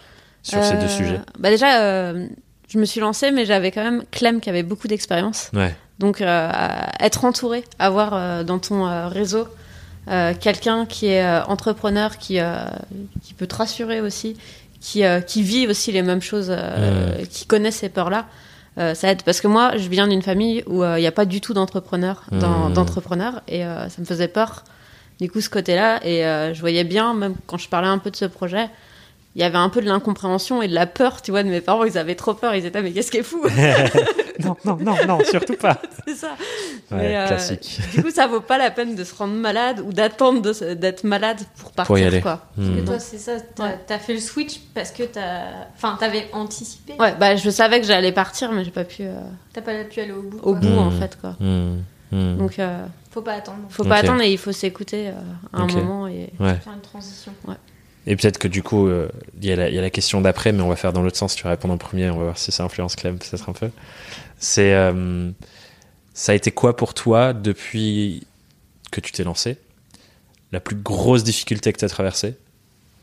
sur ces Euh, deux sujets? Bah déjà, euh, je me suis lancée, mais j'avais quand même Clem qui avait beaucoup d'expérience. Ouais. Donc, euh, être entouré, avoir euh, dans ton euh, réseau euh, quelqu'un qui est euh, entrepreneur, qui, euh, qui peut te rassurer aussi, qui, euh, qui vit aussi les mêmes choses, euh, qui connaît ces peurs-là, euh, ça aide. Parce que moi, je viens d'une famille où il n'y a pas du tout d'entrepreneurs, dans- Mmh. d'entrepreneurs, et euh, ça me faisait peur, du coup, ce côté-là. Et euh, je voyais bien, même quand je parlais un peu de ce projet, il y avait un peu de l'incompréhension et de la peur, tu vois, de mes parents. Ils avaient trop peur. Ils étaient, mais qu'est-ce qui est fou? Non, non, non, non, surtout pas. C'est ça. Ouais, Mais, euh, classique. Du coup, ça vaut pas la peine de se rendre malade ou d'attendre de se- d'être malade pour partir, Pour y aller. quoi. Hmm. Parce que toi, c'est ça, t'as Ouais. t'as fait le switch parce que t'as. Enfin, t'avais anticipé. Ouais, bah je savais que j'allais partir, mais j'ai pas pu euh, T'as pas pu aller au bout. au quoi. bout, en Hmm. fait, quoi. Hmm. Hmm. Donc, euh, Faut pas attendre. faut pas Ok. attendre et il faut s'écouter euh, à un Ok. moment. Et... Ouais. Faire une transition. Et peut-être que du coup, euh, il y, a la- il y a la question d'après, mais on va faire dans l'autre sens. Tu vas répondre en premier, on va voir si ça influence Clem peut-être un peu. C'est, euh, ça a été quoi pour toi depuis que tu t'es lancé? La plus grosse difficulté que tu as traversée?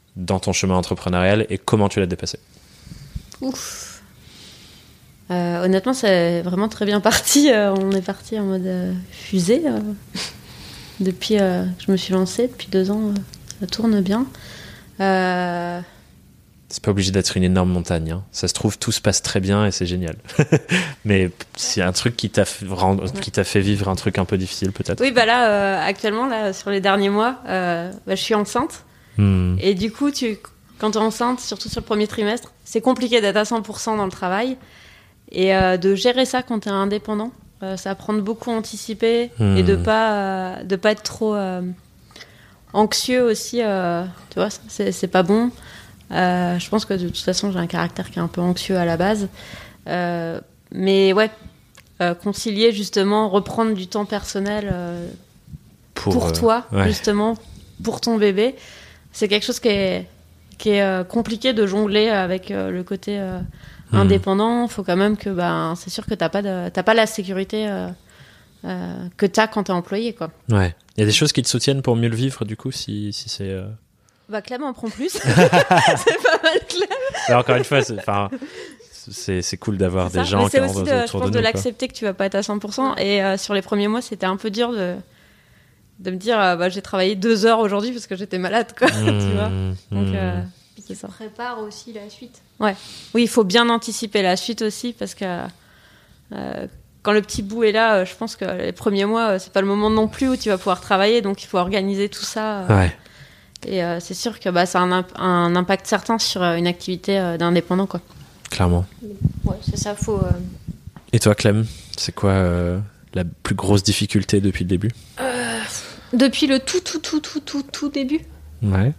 dans ton chemin entrepreneurial et comment tu l'as dépassé? Ouf. Euh, honnêtement, c'est vraiment très bien parti. Euh, on est parti en mode euh, fusée. Euh, depuis euh, que je me suis lancée, depuis deux ans, euh, ça tourne bien. Euh... C'est pas obligé d'être une énorme montagne. Hein. Ça se trouve, tout se passe très bien et c'est génial. Mais s'il y a un truc qui t'a fait, rendre, ouais. qui t'a fait vivre un truc un peu difficile, peut-être. Oui, bah là, euh, actuellement, là, sur les derniers mois, euh, bah, je suis enceinte. Hmm. Et du coup, tu, quand tu es enceinte, surtout sur le premier trimestre, c'est compliqué d'être à cent pour cent dans le travail. Et euh, de gérer ça quand tu es indépendant, euh, ça apprend beaucoup à anticiper hmm. et de ne pas, euh, de pas être trop euh, anxieux aussi. Euh, tu vois, c'est, c'est pas bon. Euh, je pense que de toute façon, j'ai un caractère qui est un peu anxieux à la base. Euh, mais ouais, euh, concilier justement, reprendre du temps personnel euh, pour, pour toi, euh, ouais. justement, pour ton bébé, c'est quelque chose qui est, qui est euh, compliqué de jongler avec euh, le côté euh, mmh. indépendant. Il faut quand même que, ben, c'est sûr que tu n'as pas, pas la sécurité euh, euh, que tu as quand tu es employé, quoi. Ouais. Il y a des choses qui te soutiennent pour mieux le vivre, du coup, si, si c'est... Euh... Bah, Clem en prend plus. C'est pas mal, Clem. Alors, encore une fois, c'est, c'est, c'est cool d'avoir c'est des gens qui rendent autour de nous. Je pense de, de l'accepter que tu vas pas être à cent pour cent. Et euh, sur les premiers mois, c'était un peu dur de, de me dire euh, bah, j'ai travaillé deux heures aujourd'hui parce que j'étais malade, quoi. Mmh, tu vois. Donc, euh, c'est ça. Prépare aussi la suite. Ouais. Oui, il faut bien anticiper la suite aussi parce que euh, quand le petit bout est là, je pense que les premiers mois, c'est pas le moment non plus où tu vas pouvoir travailler. Donc, il faut organiser tout ça. Euh, ouais. Et euh, c'est sûr que bah, ça a un, imp- un impact certain sur euh, une activité euh, d'indépendant, quoi. Clairement. Ouais, c'est ça, faut... Euh... Et toi, Clem, c'est quoi euh, la plus grosse difficulté depuis le début ? euh, Depuis le tout, tout, tout, tout, tout, tout début ? Ouais.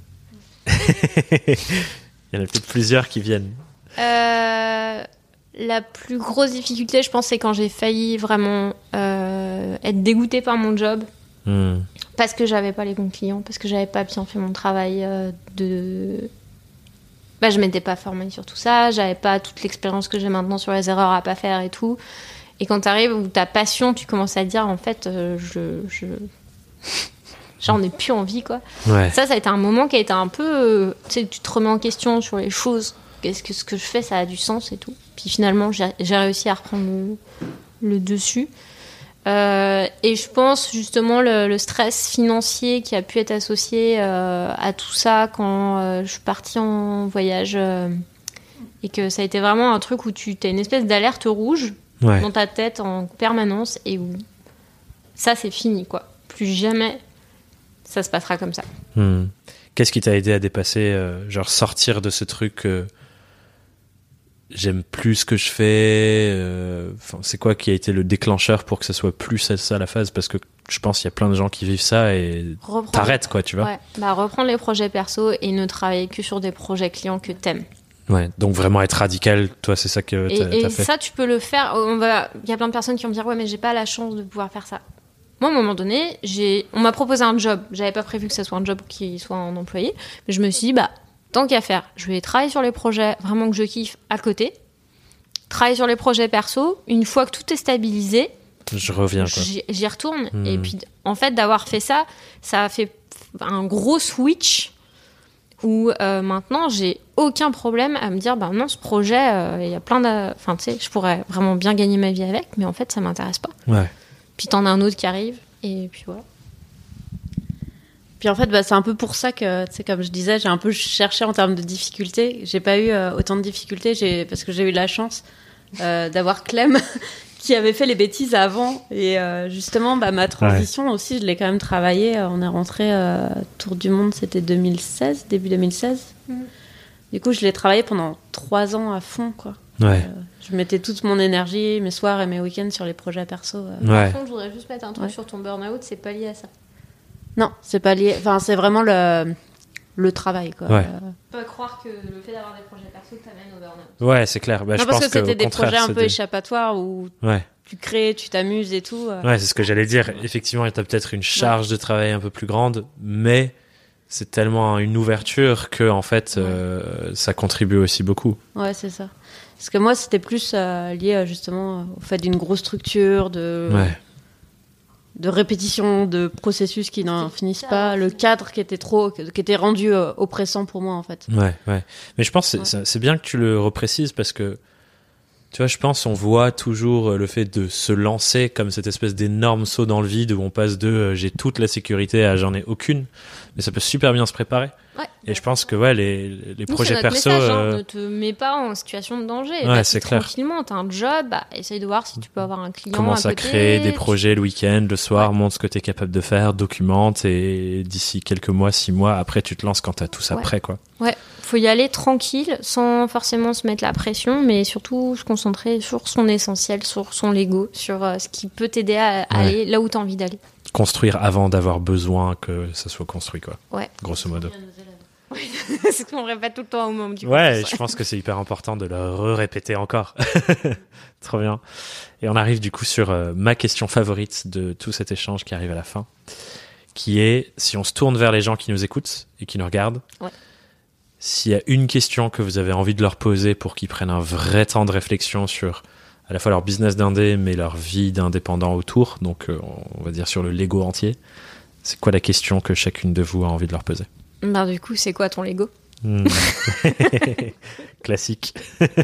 Il y en a peut-être plusieurs qui viennent. Euh, la plus grosse difficulté, je pense, c'est quand j'ai failli vraiment euh, être dégoûtée par mon job. Mmh. Parce que j'avais pas les bons clients, parce que j'avais pas bien fait mon travail euh, de... Bah, je m'étais pas formée sur tout ça, j'avais pas toute l'expérience que j'ai maintenant sur les erreurs à pas faire et tout. Et quand t'arrives où ta passion, tu commences à dire en fait, euh, je... je... j'en ai plus envie, quoi. Ouais. Ça, ça a été un moment qui a été un peu... Euh, tu sais, tu te remets en question sur les choses. Est-ce que ce que je fais, ça a du sens et tout. Puis finalement, j'ai, j'ai réussi à reprendre le, le dessus. Euh, et je pense justement le, le stress financier qui a pu être associé euh, à tout ça quand euh, je suis partie en voyage euh, et que ça a été vraiment un truc où tu as une espèce d'alerte rouge ouais. dans ta tête en permanence et où ça c'est fini, quoi. Plus jamais ça se passera comme ça. Hmm. Qu'est-ce qui t'a aidé à dépasser, euh, genre sortir de ce truc euh... j'aime plus ce que je fais, euh, c'est quoi qui a été le déclencheur pour que ce soit plus ça, ça la phase, parce que je pense qu'il y a plein de gens qui vivent ça et reprendre, t'arrêtes, quoi, tu vois. Ouais. Bah, reprendre les projets perso et ne travailler que sur des projets clients que t'aimes. Ouais, donc vraiment être radical, toi, c'est ça que t'as, et, t'as et fait. Et ça, tu peux le faire. On va, il y a plein de personnes qui vont me dire ouais, mais j'ai pas la chance de pouvoir faire ça. Moi, à un moment donné, j'ai, on m'a proposé un job. J'avais pas prévu que ça soit un job qui soit en employé, mais je me suis dit bah tant qu'à faire, je vais travailler sur les projets vraiment que je kiffe à côté. Travailler sur les projets perso, une fois que tout est stabilisé, je reviens, quoi. J'y, j'y retourne. Mmh. Et puis, en fait, d'avoir fait ça, ça a fait un gros switch où euh, maintenant, j'ai aucun problème à me dire, bah non, ce projet, il euh, y a plein de... Enfin, tu sais, je pourrais vraiment bien gagner ma vie avec, mais en fait, ça m'intéresse pas. Ouais. Puis t'en as un autre qui arrive, et puis voilà. Puis en fait, bah, c'est un peu pour ça que, tu sais, comme je disais, j'ai un peu cherché en termes de difficultés. J'ai pas eu euh, autant de difficultés j'ai, parce que j'ai eu la chance euh, d'avoir Clem qui avait fait les bêtises avant. Et euh, justement, bah, ma transition ouais. aussi, je l'ai quand même travaillée. On est rentré euh, Tour du Monde, c'était deux mille seize, début deux mille seize. Mmh. Du coup, je l'ai travaillé pendant trois ans à fond, quoi. Ouais. Euh, je mettais toute mon énergie, mes soirs et mes week-ends sur les projets perso. Euh. Ouais. Par contre, je voudrais juste mettre un truc ouais. sur ton burn-out, c'est pas lié à ça. Non, c'est pas lié. Enfin, c'est vraiment le, le travail, quoi. Ouais. Euh... On peut croire que le fait d'avoir des projets perso t'amène au burn-out. Ouais, c'est clair. Bah, non, je parce pense que c'était que, des projets un peu des... échappatoires où ouais. tu crées, tu t'amuses et tout. Euh... Ouais, c'est ce que j'allais dire. Effectivement, t'as peut-être une charge ouais. de travail un peu plus grande, mais c'est tellement une ouverture que, en fait, ouais. euh, ça contribue aussi beaucoup. Ouais, c'est ça. Parce que moi, c'était plus euh, lié justement au fait d'une grosse structure, de. Ouais. de répétition, de processus qui n'en finissent pas, le cadre qui était trop, qui était rendu euh, oppressant pour moi en fait. Ouais, ouais. Mais je pense que c'est, ouais. c'est bien que tu le reprécises parce que tu vois, je pense on voit toujours le fait de se lancer comme cette espèce d'énorme saut dans le vide où on passe de euh, j'ai toute la sécurité à j'en ai aucune, mais ça peut super bien se préparer. Ouais. Et je pense que ouais, les, les Nous, projets c'est notre perso... message, hein, euh... ne te mets pas en situation de danger. Ouais, bah, c'est clair. Tranquillement, t'as un job, bah, essaye de voir si tu peux avoir un client Commence à, à côté, créer des tu... projets le week-end, le soir, ouais. montre ce que tu es capable de faire, documente et d'ici quelques mois, six mois, après tu te lances quand tu as tout ça ouais. prêt, quoi. Ouais, faut y aller tranquille, sans forcément se mettre la pression, mais surtout se concentrer sur son essentiel, sur son Lego, sur euh, ce qui peut t'aider à ouais. aller là où tu as envie d'aller. Construire avant d'avoir besoin que ça soit construit, quoi. Ouais. Grosso modo. Oui, c'est ce qu'on répète tout le temps au moment du Ouais, je pense que c'est hyper important de le répéter encore. Trop bien. Et on arrive du coup sur euh, ma question favorite de tout cet échange qui arrive à la fin, qui est, si on se tourne vers les gens qui nous écoutent et qui nous regardent, ouais. s'il y a une question que vous avez envie de leur poser pour qu'ils prennent un vrai temps de réflexion sur à la fois leur business d'indé, mais leur vie d'indépendant autour, donc euh, on va dire sur le Lego entier, c'est quoi la question que chacune de vous a envie de leur poser ? Bah, du coup, c'est quoi ton Lego ? Mmh. Classique.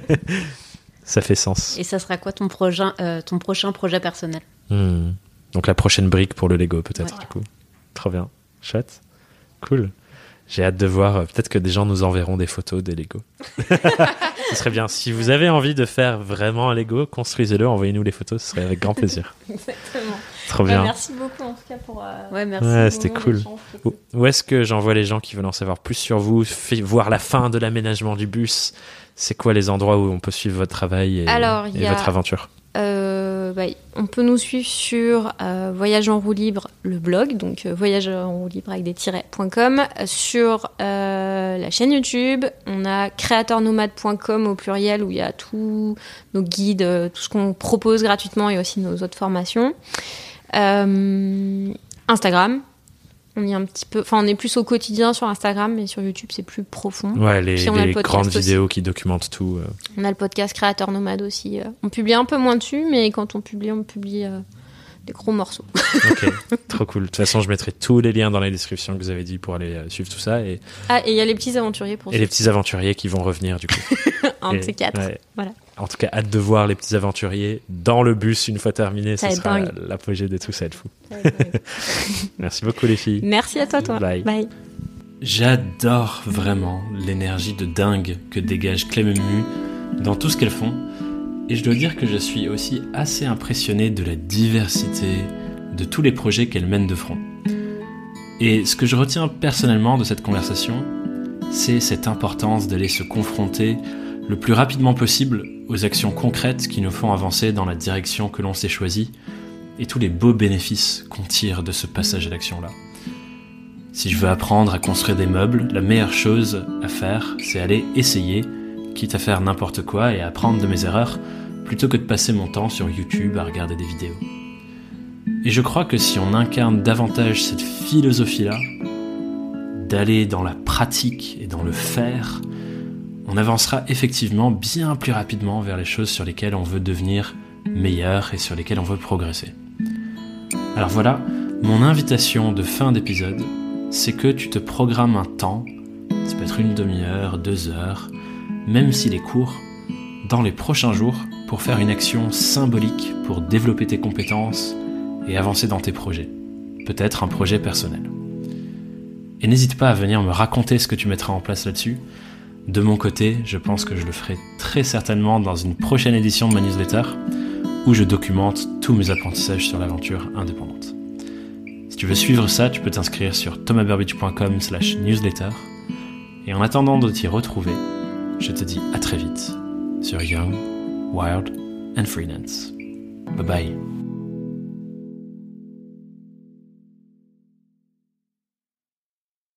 Ça fait sens. Et ça sera quoi ton, prochain, euh, ton prochain projet personnel ? Mmh. Donc la prochaine brique pour le Lego, peut-être, ouais. du coup. Trop bien. Chouette. Cool. J'ai hâte de voir. Peut-être que des gens nous enverront des photos des Lego. Ce serait bien. Si vous avez envie de faire vraiment un Lego, construisez-le, envoyez-nous les photos, ce serait avec grand plaisir. Exactement. Trop bien. Bah, merci beaucoup en tout cas pour. Euh, ouais, merci. Ouais, c'était cool. Où, où est-ce que j'envoie les gens qui veulent en savoir plus sur vous, fait, voir la fin de l'aménagement du bus ? C'est quoi les endroits où on peut suivre votre travail et, Alors, et a, votre aventure ? euh, bah, On peut nous suivre sur euh, Voyage en roue libre, le blog, donc euh, voyage en roue libre avec des tirets point com. Sur euh, la chaîne YouTube, on a créateur nomade point com au pluriel où il y a tous nos guides, euh, tout ce qu'on propose gratuitement et aussi nos autres formations. Euh, Instagram. On y est un petit peu, enfin, on est plus au quotidien sur Instagram, mais sur YouTube, c'est plus profond. Ouais, les, les grandes aussi. vidéos qui documentent tout. Euh. On a le podcast Créateur Nomade aussi. On publie un peu moins dessus, mais quand on publie, on publie euh, des gros morceaux. Ok, trop cool. De toute façon, je mettrai tous les liens dans la description que vous avez dit pour aller euh, suivre tout ça. Et... Ah, et il y a les petits aventuriers pour Et suivre. Les petits aventuriers qui vont revenir, du coup. un de ces quatre. Ouais. Voilà. En tout cas, hâte de voir les petits aventuriers dans le bus une fois terminé. Ça, ça sera dingue. l'apogée de tout, ça va être fou. Merci beaucoup, les filles. Merci à toi, toi. Bye. Bye. J'adore vraiment l'énergie de dingue que dégage Clem et Mu dans tout ce qu'elles font. Et je dois dire que je suis aussi assez impressionné de la diversité de tous les projets qu'elles mènent de front. Et ce que je retiens personnellement de cette conversation, c'est cette importance d'aller se confronter le plus rapidement possible aux actions concrètes qui nous font avancer dans la direction que l'on s'est choisie et tous les beaux bénéfices qu'on tire de ce passage à l'action-là. Si je veux apprendre à construire des meubles, la meilleure chose à faire, c'est aller essayer, quitte à faire n'importe quoi et à apprendre de mes erreurs, plutôt que de passer mon temps sur YouTube à regarder des vidéos. Et je crois que si on incarne davantage cette philosophie-là, d'aller dans la pratique et dans le faire, on avancera effectivement bien plus rapidement vers les choses sur lesquelles on veut devenir meilleur et sur lesquelles on veut progresser. Alors voilà, mon invitation de fin d'épisode, c'est que tu te programmes un temps, ça peut être une demi-heure, deux heures, même s'il est court, dans les prochains jours pour faire une action symbolique pour développer tes compétences et avancer dans tes projets, peut-être un projet personnel. Et n'hésite pas à venir me raconter ce que tu mettras en place là-dessus. De mon côté, je pense que je le ferai très certainement dans une prochaine édition de ma newsletter où je documente tous mes apprentissages sur l'aventure indépendante. Si tu veux suivre ça, tu peux t'inscrire sur thomasburbidge point com slash newsletter. Et en attendant de t'y retrouver, je te dis à très vite sur Young, Wild and Freelance. Bye bye.